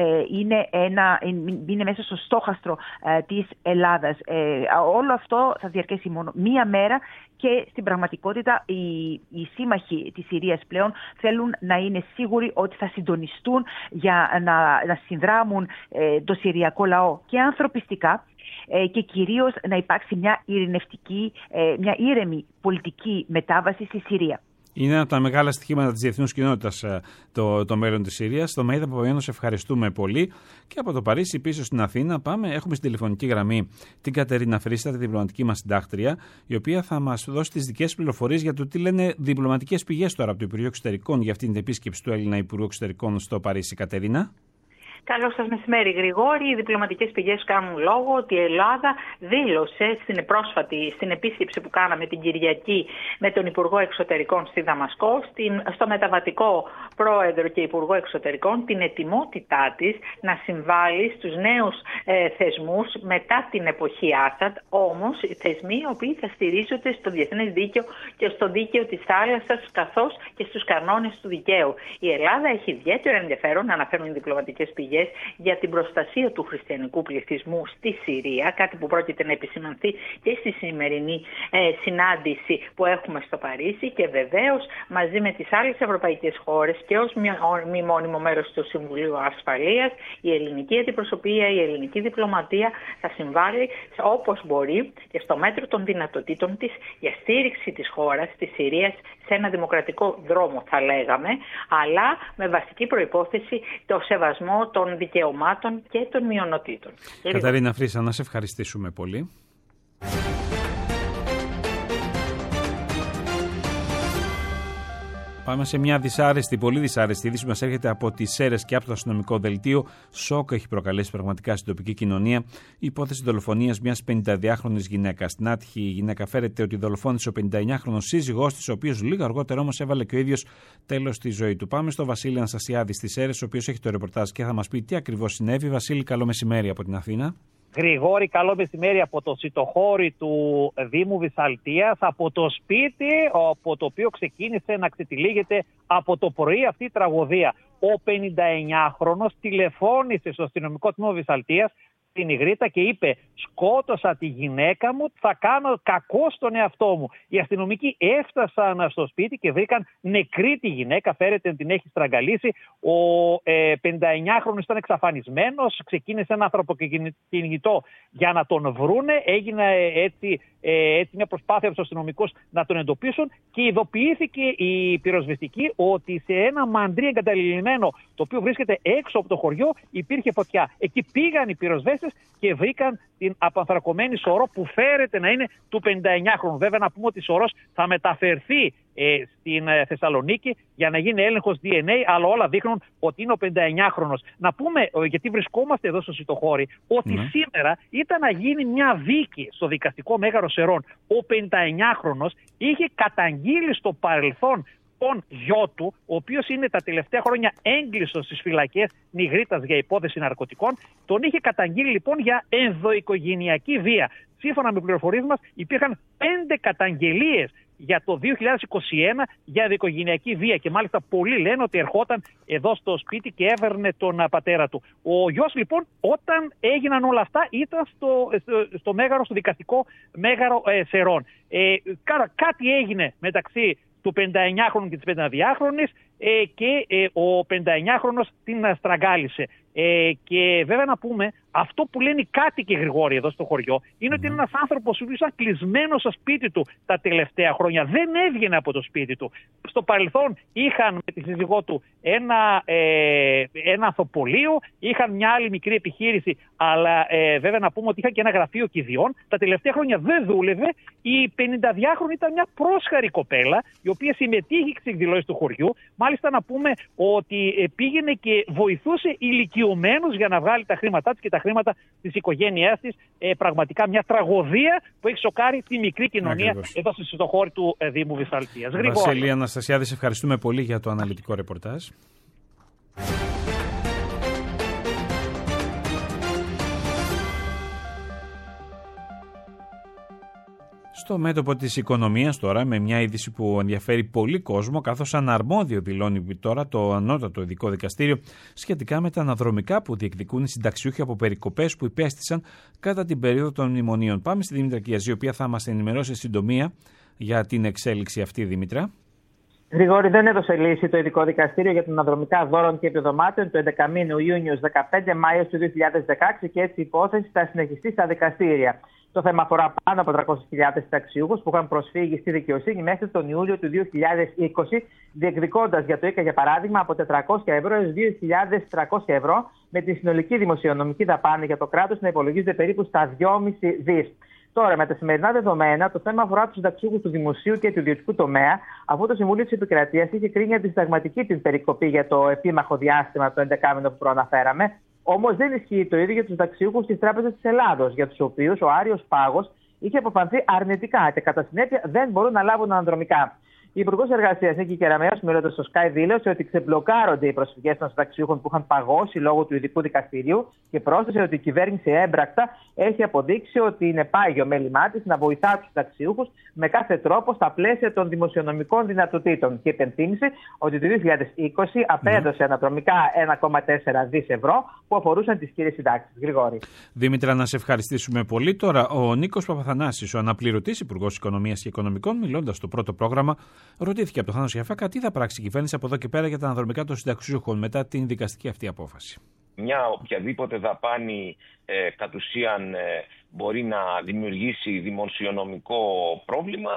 είναι μέσα στο στόχαστρο της Ελλάδας. Όλο αυτό θα διαρκέσει μόνο μία μέρα και στην πραγματικότητα οι σύμμαχοι της Συρίας πλέον θέλουν να είναι σίγουροι ότι θα συντονιστούν για να συνδράμουν το συριακό λαό και ανθρωπιστικά και κυρίως να υπάρξει μια ήρεμη πολιτική μετάβαση στη Συρία. Είναι ένα από τα μεγάλα στοιχήματα της διεθνούς κοινότητας το μέλλον της Συρίας. Στο Θωμαΐδα Παπαϊωάννου, σε ευχαριστούμε πολύ. Και από το Παρίσι πίσω στην Αθήνα έχουμε στην τηλεφωνική γραμμή την Κατερίνα Φρίστα, τη διπλωματική μας συντάκτρια, η οποία θα μας δώσει τις δικές πληροφορίες για το τι λένε διπλωματικές πηγές τώρα από το Υπουργείο Εξωτερικών για αυτή την επίσκεψη του Έλληνα Υπουργού Εξωτερικών στο Παρίσι. Κατερίνα. Καλό σας μεσημέρι, Γρηγόρη. Οι διπλωματικές πηγές κάνουν λόγο ότι η Ελλάδα δήλωσε στην επίσκεψη που κάναμε την Κυριακή με τον Υπουργό Εξωτερικών στη Δαμασκό, στο μεταβατικό πρόεδρο και Υπουργό Εξωτερικών, την ετοιμότητά της να συμβάλλει στους νέους θεσμούς μετά την εποχή Άσαντ, όμως θεσμοί οι οποίοι θα στηρίζονται στο διεθνές δίκαιο και στο δίκαιο της θάλασσας, καθώς και στους κανόνες του δικαίου. Η Ελλάδα έχει ιδιαίτερο ενδιαφέρον, αναφέρουν οι διπλωματικές πηγές, για την προστασία του χριστιανικού πληθυσμού στη Συρία, κάτι που πρόκειται να επισημανθεί και στη σημερινή συνάντηση που έχουμε στο Παρίσι, και βεβαίως μαζί με τις άλλες ευρωπαϊκές χώρες και ως μη μόνιμο μέρος του Συμβουλίου Ασφαλείας, η ελληνική αντιπροσωπεία, η ελληνική διπλωματία θα συμβάλλει όπως μπορεί και στο μέτρο των δυνατοτήτων της για στήριξη της χώρας, της Συρίας, σε ένα δημοκρατικό δρόμο θα λέγαμε, αλλά με βασική προϋπόθεση το σεβασμό των δικαιωμάτων και των μειονοτήτων. Καταρίνα Φρίστα, να σε ευχαριστήσουμε πολύ. Πάμε σε μια πολύ δυσάρεστη είδηση που μας έρχεται από τις Σέρρες και από το αστυνομικό δελτίο. Σοκ έχει προκαλέσει πραγματικά στην τοπική κοινωνία η υπόθεση δολοφονίας μιας 52χρονης γυναίκας. Την άτυχη γυναίκα φέρεται ότι δολοφόνησε ο 59χρονος σύζυγός της, ο οποίος λίγο αργότερα όμως έβαλε και ο ίδιος τέλος στη ζωή του. Πάμε στο Βασίλη Αναστασιάδη στις Σέρρες, ο οποίος έχει το ρεπορτάζ και θα μας πει τι ακριβώς συνέβη. Βασίλη, καλό μεσημέρι από την Αθήνα. Γρηγόρη, καλό μεσημέρι από το σιτοχώρι του Δήμου Βυσσαλτίας, από το σπίτι από το οποίο ξεκίνησε να ξετυλίγεται από το πρωί αυτή η τραγωδία. Ο 59χρονος τηλεφώνησε στο αστυνομικό τμήμα Βυσσαλτίας την υγρήτα και είπε «Σκότωσα τη γυναίκα μου, θα κάνω κακό στον εαυτό μου». Οι αστυνομικοί έφτασαν στο σπίτι και βρήκαν νεκρή τη γυναίκα, φέρεται την έχει στραγγαλίσει. Ο 59χρονος ήταν εξαφανισμένος, ξεκίνησε ένα ανθρωποκυνηγητό για να τον βρούνε, έγινε έτσι μια προσπάθεια από τους αστυνομικούς να τον εντοπίσουν και ειδοποιήθηκε η πυροσβεστική ότι σε ένα μαντρί εγκαταλειμμένο το οποίο βρίσκεται έξω από το χωριό υπήρχε φωτιά. Εκεί πήγαν οι πυροσβέστες και βρήκαν την απανθρακωμένη σωρό που φέρεται να είναι του 59χρονου. Βέβαια να πούμε ότι η σωρός θα μεταφερθεί στην Θεσσαλονίκη για να γίνει έλεγχος DNA, αλλά όλα δείχνουν ότι είναι ο 59χρονος. Να πούμε, γιατί βρισκόμαστε εδώ στο Σιτοχώρι, ότι σήμερα ήταν να γίνει μια δίκη στο δικαστικό Μέγαρο Σερών. Ο 59χρονος είχε καταγγείλει στο παρελθόν τον γιο του, ο οποίος είναι τα τελευταία χρόνια έγκλειστος στις φυλακές Νιγρίτας για υπόθεση ναρκωτικών, τον είχε καταγγείλει λοιπόν για ενδοοικογενειακή βία. Σύμφωνα με πληροφορίες μας υπήρχαν 5 καταγγελίες για το 2021 για ενδοοικογενειακή βία και μάλιστα πολλοί λένε ότι ερχόταν εδώ στο σπίτι και έβερνε τον πατέρα του. Ο γιος λοιπόν όταν έγιναν όλα αυτά ήταν στο μέγαρο, στο δικαστικό Μέγαρο Σερών. Κάτι έγινε μεταξύ του 59χρονου και της 52χρονης και ο 59χρονος την στραγγάλισε. Και βέβαια να πούμε, αυτό που λένε οι κάτοικοι, Γρηγόρη, εδώ στο χωριό, είναι ότι είναι ένας άνθρωπος που ήταν κλεισμένος στο σπίτι του τα τελευταία χρόνια. Δεν έβγαινε από το σπίτι του. Στο παρελθόν είχαν με τη σύζυγό του ένα ανθοπολείο, είχαν μια άλλη μικρή επιχείρηση, αλλά βέβαια να πούμε ότι είχαν και ένα γραφείο κηδιών. Τα τελευταία χρόνια δεν δούλευε. Η 52χρονη ήταν μια πρόσχαρη κοπέλα, η οποία συμμετείχε στις εκδηλώσεις του χωριού. Μάλιστα να πούμε ότι πήγαινε και βοηθούσε ηλικιωμένους για να βγάλει τα χρήματά της και τα χρήματα της οικογένειάς της. Πραγματικά μια τραγωδία που έχει σοκάρει τη μικρή κοινωνία εδώ στη Σιτοχώρη του Δήμου Βυσσαλτίας. Βασίλη Αναστασιάδη, σε ευχαριστούμε πολύ για το αναλυτικό ρεπορτάζ. Στο μέτωπο της οικονομίας τώρα, με μια είδηση που ενδιαφέρει πολύ κόσμο, καθώς αναρμόδιο δηλώνει τώρα το Ανώτατο Ειδικό Δικαστήριο σχετικά με τα αναδρομικά που διεκδικούν οι συνταξιούχοι από περικοπές που υπέστησαν κατά την περίοδο των μνημονίων. Πάμε στη Δήμητρα Κιαζή, η οποία θα μας ενημερώσει συντομία για την εξέλιξη αυτή, Δήμητρα. Γρηγόρη, δεν έδωσε λύση το Ειδικό Δικαστήριο για τα αναδρομικά δώρων και επιδομάτων του 11 μήνου Ιούνιος 15 Μάιος του 2016 και έτσι η υπόθεση θα συνεχιστεί στα δικαστήρια. Το θέμα αφορά πάνω από 300.000 συνταξιούχους που είχαν προσφύγει στη δικαιοσύνη μέχρι τον Ιούλιο του 2020, διεκδικώντας για το ΙΚΑ, για παράδειγμα, από 400 ευρώ έως 2.300 ευρώ, με τη συνολική δημοσιονομική δαπάνη για το κράτος να υπολογίζεται περίπου στα 2,5 δις. Τώρα, με τα σημερινά δεδομένα, το θέμα αφορά τους συνταξιούχους του δημοσίου και του ιδιωτικού τομέα, αφού το Συμβούλιο της Επικρατείας είχε κρίνει αντισυνταγματική την περικοπή για το επίμαχο διάστημα, το 11μηνο που προαναφέραμε. Όμως δεν ισχύει το ίδιο για τους συνταξιούχους της Τράπεζας της Ελλάδος, για τους οποίους ο άριος πάγος είχε αποφανθεί αρνητικά και κατά συνέπεια δεν μπορούν να λάβουν αναδρομικά. Η Υπουργός Εργασίας Νίκη Κεραμέως, μιλώντας στο Sky, δήλωσε ότι ξεμπλοκάρονται οι προσφυγές των συνταξιούχων που είχαν παγώσει λόγω του Ειδικού Δικαστηρίου και πρόσθεσε ότι η κυβέρνηση έμπρακτα έχει αποδείξει ότι είναι πάγιο μέλημά της να βοηθά τους συνταξιούχους με κάθε τρόπο στα πλαίσια των δημοσιονομικών δυνατοτήτων. Και υπενθύμησε ότι το 2020 απέδωσε αναδρομικά 1,4 δις ευρώ που αφορούσαν τις κύριες συντάξεις. Γρηγόρη. Δήμητρα, να σε ευχαριστήσουμε πολύ. Τώρα, ο Νίκος Παπαθανάσης, ο αναπληρωτής Υπουργός Οικονομίας και Οικονομικών, μιλώντας στο πρώτο πρόγραμμα, ρωτήθηκε από τον Θάνο Σιαφάκα τι θα πράξει η κυβέρνηση από εδώ και πέρα για τα αναδρομικά των συνταξιούχων μετά την δικαστική αυτή απόφαση. Μια οποιαδήποτε δαπάνη κατ' ουσίαν μπορεί να δημιουργήσει δημοσιονομικό πρόβλημα,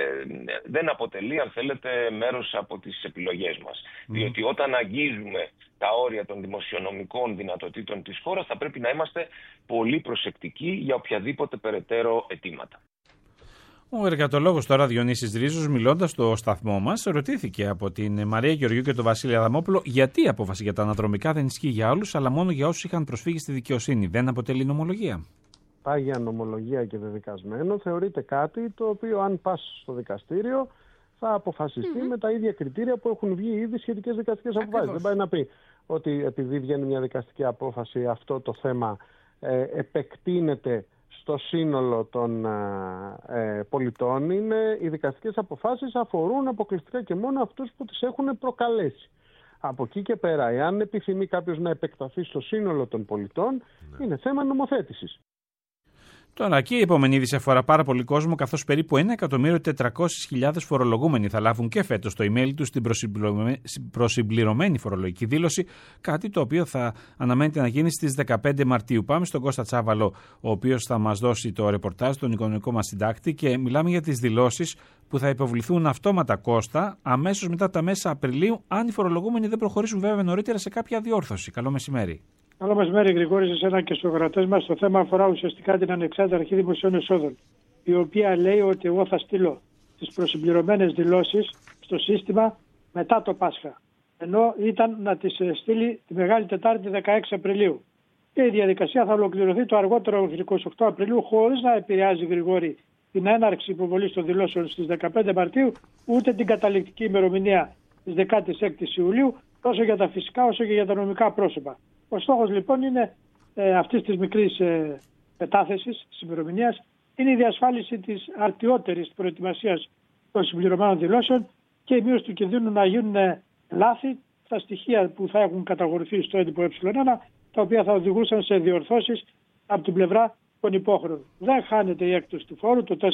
δεν αποτελεί, αν θέλετε, μέρος από τις επιλογές μας. Διότι όταν αγγίζουμε τα όρια των δημοσιονομικών δυνατοτήτων της χώρας, θα πρέπει να είμαστε πολύ προσεκτικοί για οποιαδήποτε περαιτέρω αιτήματα. Ο εργατολόγος τώρα Διονύσης Ρίζος, μιλώντας στο σταθμό μας, ρωτήθηκε από την Μαρία Γεωργιού και τον Βασίλη Αδαμόπουλο γιατί η απόφαση για τα αναδρομικά δεν ισχύει για όλους, αλλά μόνο για όσους είχαν προσφύγει στη δικαιοσύνη. Δεν αποτελεί νομολογία. Πάγια νομολογία και δεδικασμένο θεωρείται κάτι το οποίο, αν πας στο δικαστήριο, θα αποφασιστεί με τα ίδια κριτήρια που έχουν βγει ήδη σχετικές δικαστικές αποφάσεις. Δεν πάει να πει ότι επειδή βγαίνει μια δικαστική απόφαση, αυτό το θέμα επεκτείνεται στο σύνολο των πολιτών. Οι δικαστικές αποφάσεις αφορούν αποκλειστικά και μόνο αυτούς που τις έχουν προκαλέσει. Από εκεί και πέρα, εάν επιθυμεί κάποιος να επεκταθεί στο σύνολο των πολιτών, είναι θέμα νομοθέτησης. Τώρα και η επόμενη είδηση αφορά πάρα πολύ κόσμο, καθώς περίπου 1.400.000 φορολογούμενοι θα λάβουν και φέτος το email τους στην προσυμπληρωμένη φορολογική δήλωση, κάτι το οποίο θα αναμένεται να γίνει στις 15 Μαρτίου. Πάμε στον Κώστα Τσάβαλο, ο οποίος θα μας δώσει το ρεπορτάζ, τον οικονομικό μας συντάκτη, και μιλάμε για τις δηλώσεις που θα υποβληθούν αυτόματα, Κώστα, αμέσως μετά τα μέσα Απριλίου, αν οι φορολογούμενοι δεν προχωρήσουν βέβαια νωρίτερα σε κάποια διόρθωση. Καλό μεσημέρι. Καλό μεσημέρι, Γρηγόρη, σε εσένα και στους ακροατές μας. Το θέμα αφορά ουσιαστικά την Ανεξάρτητη Αρχή Δημοσίων Εσόδων, η οποία λέει ότι εγώ θα στείλω τις προσυμπληρωμένες δηλώσεις στο σύστημα μετά το Πάσχα. Ενώ ήταν να τις στείλει τη Μεγάλη Τετάρτη 16 Απριλίου. Και η διαδικασία θα ολοκληρωθεί το αργότερο 28 Απριλίου, χωρίς να επηρεάζει, Γρηγόρη, την έναρξη υποβολής των δηλώσεων στις 15 Μαρτίου, ούτε την καταληκτική ημερομηνία της 16 Ιουλίου, τόσο για τα φυσικά όσο και για τα νομικά πρόσωπα. Ο στόχος λοιπόν είναι αυτής της μικρής μετάθεσης της ημερομηνίας, είναι η διασφάλιση της αρτιότερης προετοιμασίας των συμπληρωμένων δηλώσεων και η μείωση του κινδύνου να γίνουν λάθη στα στοιχεία που θα έχουν καταγορηθεί στο έντυπο Ε1, τα οποία θα οδηγούσαν σε διορθώσεις από την πλευρά των υπόχρεων. Δεν χάνεται η έκπτωση του φόρου, το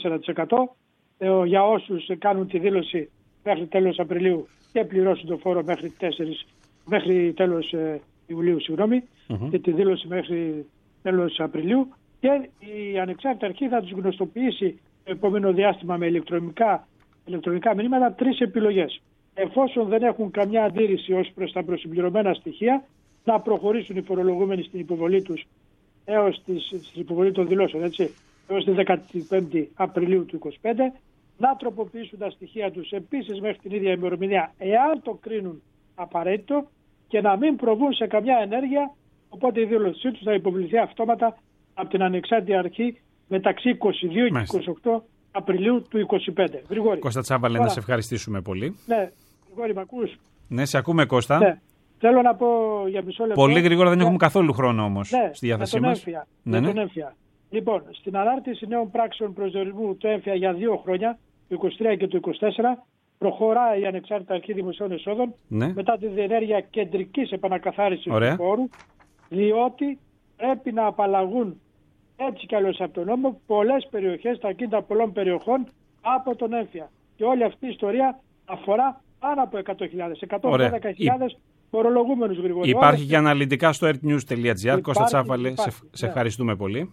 4% για όσους κάνουν τη δήλωση μέχρι τέλος Απριλίου και πληρώσουν το φόρο μέχρι τέλος Ιουλίου, και τη δήλωση μέχρι τέλος Απριλίου, και η Ανεξάρτητη Αρχή θα τους γνωστοποιήσει το επόμενο διάστημα με ηλεκτρονικά μηνύματα 3 επιλογές. Εφόσον δεν έχουν καμιά αντίρρηση ως προς τα προσυμπληρωμένα στοιχεία, να προχωρήσουν οι φορολογούμενοι στην υποβολή τους έως στην υποβολή των δηλώσεων, έως τη 15η Απριλίου του 2025, να τροποποιήσουν τα στοιχεία τους επίσης μέχρι την ίδια ημερομηνία, εάν το κρίνουν απαραίτητο, και να μην προβούν σε καμιά ενέργεια, οπότε η δήλωσή τους θα υποβληθεί αυτόματα από την Ανεξάρτητη Αρχή μεταξύ 22 και 28 Απριλίου του 2025. Γρηγόρη. Κώστα Τσάβαλε, να σε ευχαριστήσουμε πολύ. Ναι, Γρηγόρη, μ' ακούς? Ναι, σε ακούμε, Κώστα. Ναι. Θέλω να πω για μισό λεπτό. Πολύ γρήγορα, δεν έχουμε καθόλου χρόνο όμως στη διάθεσή μας. Ναι. Τον έμφυα. Λοιπόν, στην ανάρτηση νέων πράξεων προσδιορισμού του έμφυα για 2 χρόνια, το 23 και το 24, προχωράει η Ανεξάρτητη Αρχή Δημοσίων Εσόδων μετά τη διενέργεια κεντρικής επανακαθάρισης του φόρου, διότι πρέπει να απαλλαγούν έτσι κι αλλιώς από τον νόμο πολλές περιοχές, τα ακίνητα πολλών περιοχών από τον έμφυα. Και όλη αυτή η ιστορία αφορά πάνω από 100.000, 110.000 φορολογούμενους, Γρηγόρη. Υπάρχει και αναλυτικά στο earthnews.gr. Κώστα Τσάβαλε, σε ευχαριστούμε πολύ.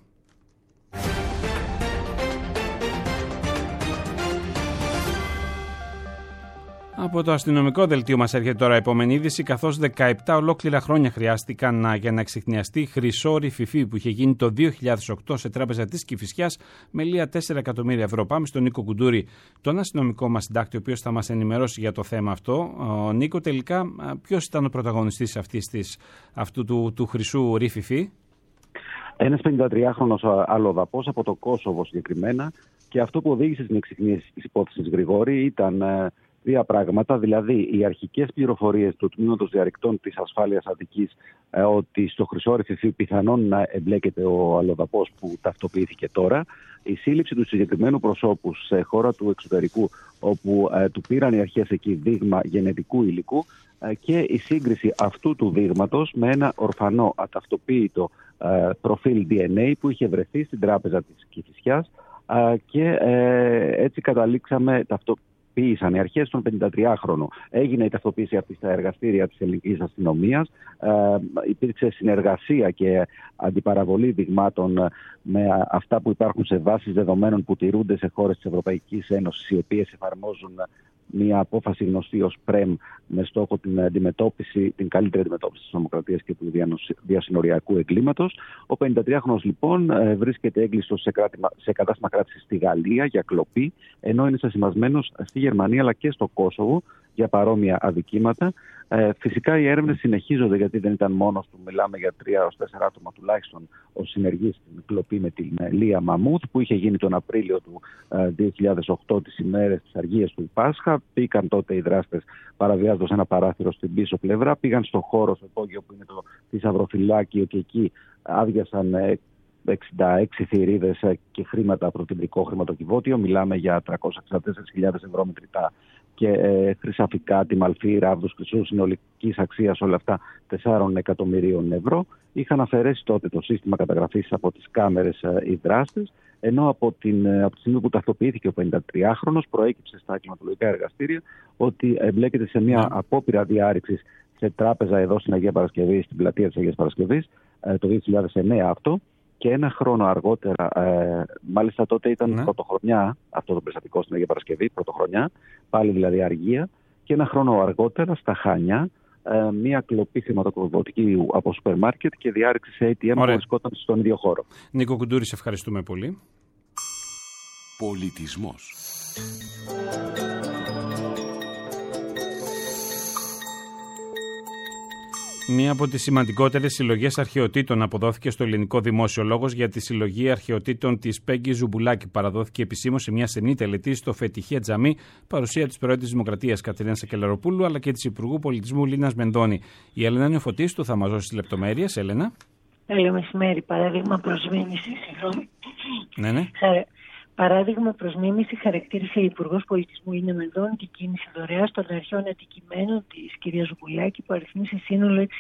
Από το αστυνομικό δελτίο μας έρχεται τώρα η επόμενη είδηση, καθώς 17 ολόκληρα χρόνια χρειάστηκαν για να εξιχνιαστεί χρυσό ρηφιφί που είχε γίνει το 2008 σε τράπεζα της Κηφισιάς με λία 4 εκατομμύρια ευρώ. Πάμε στον Νίκο Κουντούρη, τον αστυνομικό μας συντάκτη, ο οποίος θα μας ενημερώσει για το θέμα αυτό. Νίκο, τελικά ποιος ήταν ο πρωταγωνιστής αυτού του χρυσού ρηφιφί? Ένας 53χρονος αλλοδαπός από το Κόσοβο συγκεκριμένα, και αυτό που οδήγησε στην εξιχνίαση της υπόθεσης, Γρηγόρη, ήταν 2 πράγματα. Δηλαδή, οι αρχικές πληροφορίες του Τμήματος Διαρρηκτών της Ασφάλειας Αττικής ότι στο χρυσό ρηφιφί πιθανόν να εμπλέκεται ο αλλοδαπός που ταυτοποιήθηκε τώρα, η σύλληψη του συγκεκριμένου προσώπου σε χώρα του εξωτερικού, όπου του πήραν οι αρχές εκεί δείγμα γενετικού υλικού, και η σύγκριση αυτού του δείγματος με ένα ορφανό αταυτοποίητο προφίλ DNA που είχε βρεθεί στην τράπεζα της Κηφισιάς, και έτσι καταλήξαμε, ταυτοποίησαν οι αρχές τον 53χρονο. Έγινε η ταυτοποίηση αυτή στα εργαστήρια της ελληνικής αστυνομίας. Υπήρξε συνεργασία και αντιπαραβολή δειγμάτων με αυτά που υπάρχουν σε βάσεις δεδομένων που τηρούνται σε χώρες της Ευρωπαϊκής Ένωσης, οι οποίες εφαρμόζουν μια απόφαση γνωστή ως ΠΡΕΜ με στόχο την καλύτερη αντιμετώπιση της τρομοκρατίας και του διασυνοριακού εγκλήματος. Ο 53χρονος λοιπόν βρίσκεται έγκλειστος σε κατάστημα κράτησης στη Γαλλία για κλοπή, ενώ είναι σασημασμένος στη Γερμανία αλλά και στο Κόσοβο για παρόμοια αδικήματα. Φυσικά οι έρευνες συνεχίζονται, γιατί δεν ήταν μόνος του. Μιλάμε για 3-4 άτομα τουλάχιστον ως συνεργείς στην κλοπή με την Λία Μαμούθ, που είχε γίνει τον Απρίλιο του 2008, τις ημέρες της αργίας του Πάσχα. Πήγαν τότε οι δράστες παραβιάζοντας ένα παράθυρο στην πίσω πλευρά. Πήγαν στο χώρο, στο υπόγειο που είναι το θησαυροφυλάκιο, και εκεί άδειασαν 66 θηρίδες και χρήματα από το κεντρικό χρηματοκιβώτιο. Μιλάμε για 364.000 ευρώ μετρητά και χρυσαφικά, τιμαλφή, ράβδους χρυσού συνολικής αξίας όλα αυτά 4 εκατομμυρίων ευρώ. Είχαν αφαιρέσει τότε το σύστημα καταγραφής από τις κάμερες οι δράστες, ενώ από τη στιγμή που ταυτοποιήθηκε ο 53χρονος προέκυψε στα κλιματολογικά εργαστήρια ότι εμπλέκεται σε μια απόπειρα διάρρηξης σε τράπεζα εδώ στην Αγία Παρασκευή, στην πλατεία της Αγίας Παρασκευής, το 2009 αυτό. Και ένα χρόνο αργότερα, μάλιστα τότε ήταν πρωτοχρονιά αυτό το περιστατικό στην Αγία Παρασκευή, πρωτοχρονιά, πάλι δηλαδή αργία, και ένα χρόνο αργότερα στα Χανιά, μία κλοπή χρηματοδοτική από σούπερ μάρκετ και διάρρηξη σε ATM που βρισκόταν στον ίδιο χώρο. Νίκο Κουντούρη, σε ευχαριστούμε πολύ. Πολιτισμός. Μία από τις σημαντικότερες συλλογές αρχαιοτήτων αποδόθηκε στο Ελληνικό Δημόσιο Λόγος για τη συλλογή αρχαιοτήτων της Πέγκη Ζουμπουλάκη. Παραδόθηκε επισήμως σε μια στενή τελετή στο Φετιχία Τζαμί, παρουσία της Προέδρου της Δημοκρατίας Κατερίνας Σακελαροπούλου αλλά και της Υπουργού Πολιτισμού Λίνας Μενδώνη. Η Έλενα Νεοφωτίστου θα μας δώσει τις λεπτομέρειες. Έλενα. Καλό μεσημέρι. Παράδειγμα προς μίμηση. Ναι. Παράδειγμα προς μίμηση χαρακτήρισε η Υπουργός Πολιτισμού Λίνα Μενδώνη την κίνηση δωρεάς των αρχαίων αντικειμένων της κυρίας Ζουμπουλάκη που αριθμεί σε σύνολο 6.099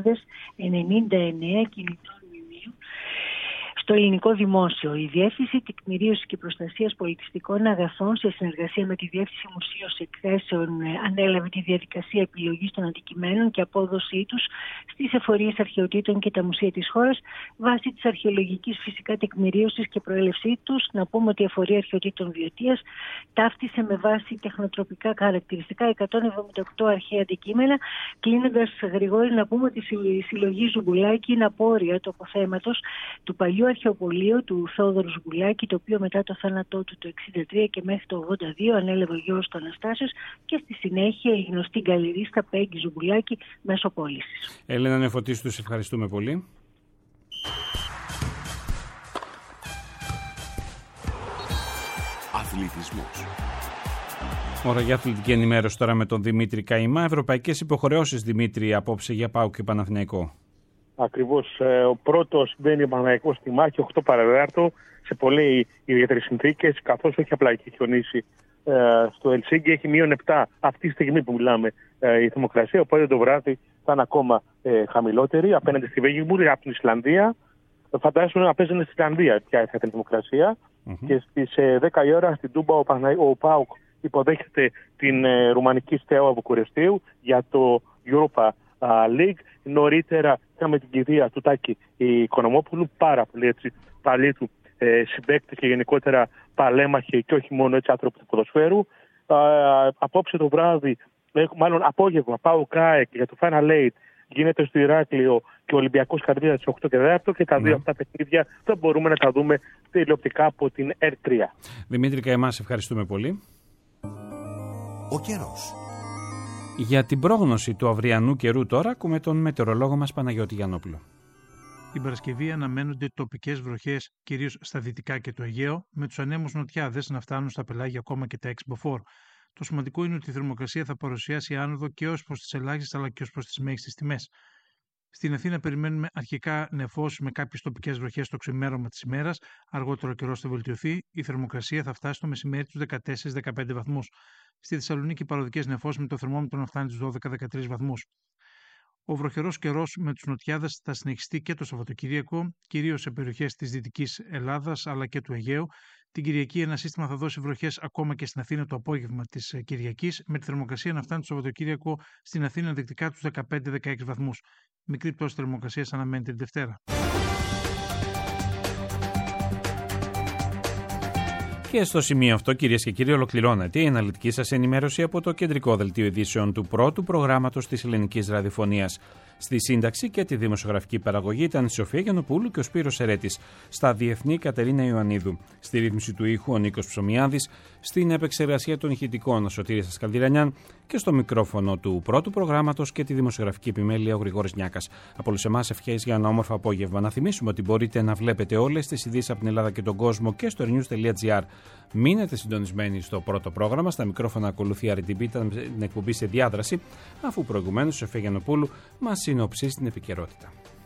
κινητών μνημείων στο Ελληνικό Δημόσιο. Η Διεύθυνση Τεκμηρίωσης και Προστασίας Πολιτιστικών Αγαθών, σε συνεργασία με τη Διεύθυνση Μουσείων Εκθέσεων, ανέλαβε τη διαδικασία επιλογής των αντικειμένων και απόδοσή τους στις εφορίες αρχαιοτήτων και τα μουσεία της χώρας βάσει της αρχαιολογικής φυσικά τεκμηρίωσης και προέλευσή τους. Να πούμε ότι η εφορία αρχαιοτήτων Βιωτίας ταύτισε με βάση τεχνοτροπικά χαρακτηριστικά 178 αρχαία αντικείμενα. Κλείνοντας, Γρηγόρη, να πούμε ότι η συλλογή Ζουμπουλάκη είναι απόρρια του αποθέματος του παλιού αρχαιοπολείο του Θόδωρου Ζουμπουλάκη, το οποίο μετά το θάνατό του το 1963 και μέχρι το 1982 ανέλαβε ο Γιώργος του Αναστάσιος και στη συνέχεια η γνωστή γκαλερίστα Πέγκη Ζουμπουλάκη μέσω πώλησης. Έλενα Νεοφωτίστου, σε ευχαριστούμε πολύ. Αθλητισμός. Ώρα για αθλητική ενημέρωση τώρα με τον Δημήτρη Καημά. Ευρωπαϊκές υποχρεώσεις, Δημήτρη, απόψε για ΠΑΟΚ και Παναθηναϊκό. Ακριβώς. Ο πρώτος μπαίνει ο Παναθηναϊκός στη μάχη 8 παραδάρτο σε πολύ ιδιαίτερες συνθήκες, καθώς όχι απλά έχει χιονίσει στο Ελσίνκι, έχει -7 αυτή τη στιγμή που μιλάμε η θερμοκρασία, οπότε το βράδυ θα είναι ακόμα χαμηλότερη απέναντι στη Βέγγιμπουργκ από την Ισλανδία. Φαντάζομαι να παίζουν στην Ισλανδία πια θα την θερμοκρασία. Και στις 10 η ώρα στην Τούμπα ο ΠΑΟΚ υποδέχεται την ρουμανική Στέαουα Βουκουρεστίου για το Europa League. Νωρίτερα είχαμε την κηδεία του Τάκη Οικονομόπουλου, πάρα πολύ έτσι παλιοί του συμπαίκτη και γενικότερα παλέμαχοι και όχι μόνο έτσι άνθρωποι του ποδοσφαίρου. Απόψε το βράδυ, μάλλον απόγευμα, πάω ΚΑΕΚ για το Final Eight, γίνεται στο Ηράκλειο και ο Ολυμπιακός Καρδίτσα στις 8 και 4 και τα δύο αυτά παιχνίδια θα μπορούμε να τα δούμε τηλεοπτικά από την R3. Δημήτρη Καημά, ευχαριστούμε πολύ. Ο καιρός. Για την πρόγνωση του αυριανού καιρού τώρα ακούμε τον μετεωρολόγο μας Παναγιώτη Γιαννόπουλο. Την Παρασκευή αναμένονται τοπικές βροχές, κυρίως στα δυτικά και το Αιγαίο, με τους ανέμους νοτιάδες να φτάνουν στα πελάγια ακόμα και τα εξποφόρ. Το σημαντικό είναι ότι η θερμοκρασία θα παρουσιάσει άνοδο και ως προς τις ελάχιστες αλλά και ως προς τις μέγιστες τιμές. Στην Αθήνα περιμένουμε αρχικά νεφός με κάποιες τοπικές βροχές στο ξημέρωμα της ημέρας. Αργότερο καιρό θα βελτιωθεί. Η θερμοκρασία θα φτάσει στο μεσημέρι τους 14-15 βαθμούς. Στη Θεσσαλονίκη παροδικές νεφός με το θερμόμετρο να φτάνει τους 12-13 βαθμούς. Ο βροχερός καιρός με τους νοτιάδες θα συνεχιστεί και το Σαββατοκύριακο, κυρίως σε περιοχές της Δυτικής Ελλάδας αλλά και του Αιγαίου. Την Κυριακή ένα σύστημα θα δώσει βροχές ακόμα και στην Αθήνα το απόγευμα της Κυριακής, με τη θερμοκρασία να φτάνει το Σαββατοκύριακο στην Αθήνα ενδεικτικά τους 15-16 βαθμούς. Μικρή πτώση θερμοκρασίας αναμένεται την Δευτέρα. Και στο σημείο αυτό, κυρίες και κύριοι, ολοκληρώνεται η αναλυτική σας ενημέρωση από το κεντρικό δελτίο ειδήσεων του πρώτου προγράμματος της Ελληνικής Ραδιοφωνίας. Στη σύνταξη και τη δημοσιογραφική παραγωγή ήταν η Σοφία Γιαννοπούλου και ο Σπύρος Ερέτης. Στα διεθνή η Κατερίνα Ιωαννίδου. Στη ρύθμιση του ήχου ο Νίκος Ψωμιάδης. Στην επεξεργασία των ηχητικών ο Σωτήρης Ασκαλδηρανιάν. Και στο μικρόφωνο του πρώτου προγράμματος και τη δημοσιογραφική επιμέλεια ο Γρηγόρης Νιάκας. Από όλους εμάς ευχές για ένα όμορφο απόγευμα. Να θυμίσουμε ότι μπορείτε να βλέπετε όλες τις ειδήσεις από την Ελλάδα και τον κόσμο και στο rnews.gr. Μείνετε συντονισμένοι στο πρώτο πρόγραμμα. Στα μικρόφωνα ακολουθεί RTB, ήταν την εκπομπή σε διάδραση, αφού προηγουμένως ο Σοφία Γιαννοπούλου μας συνοψίσει την επικαιρότητα.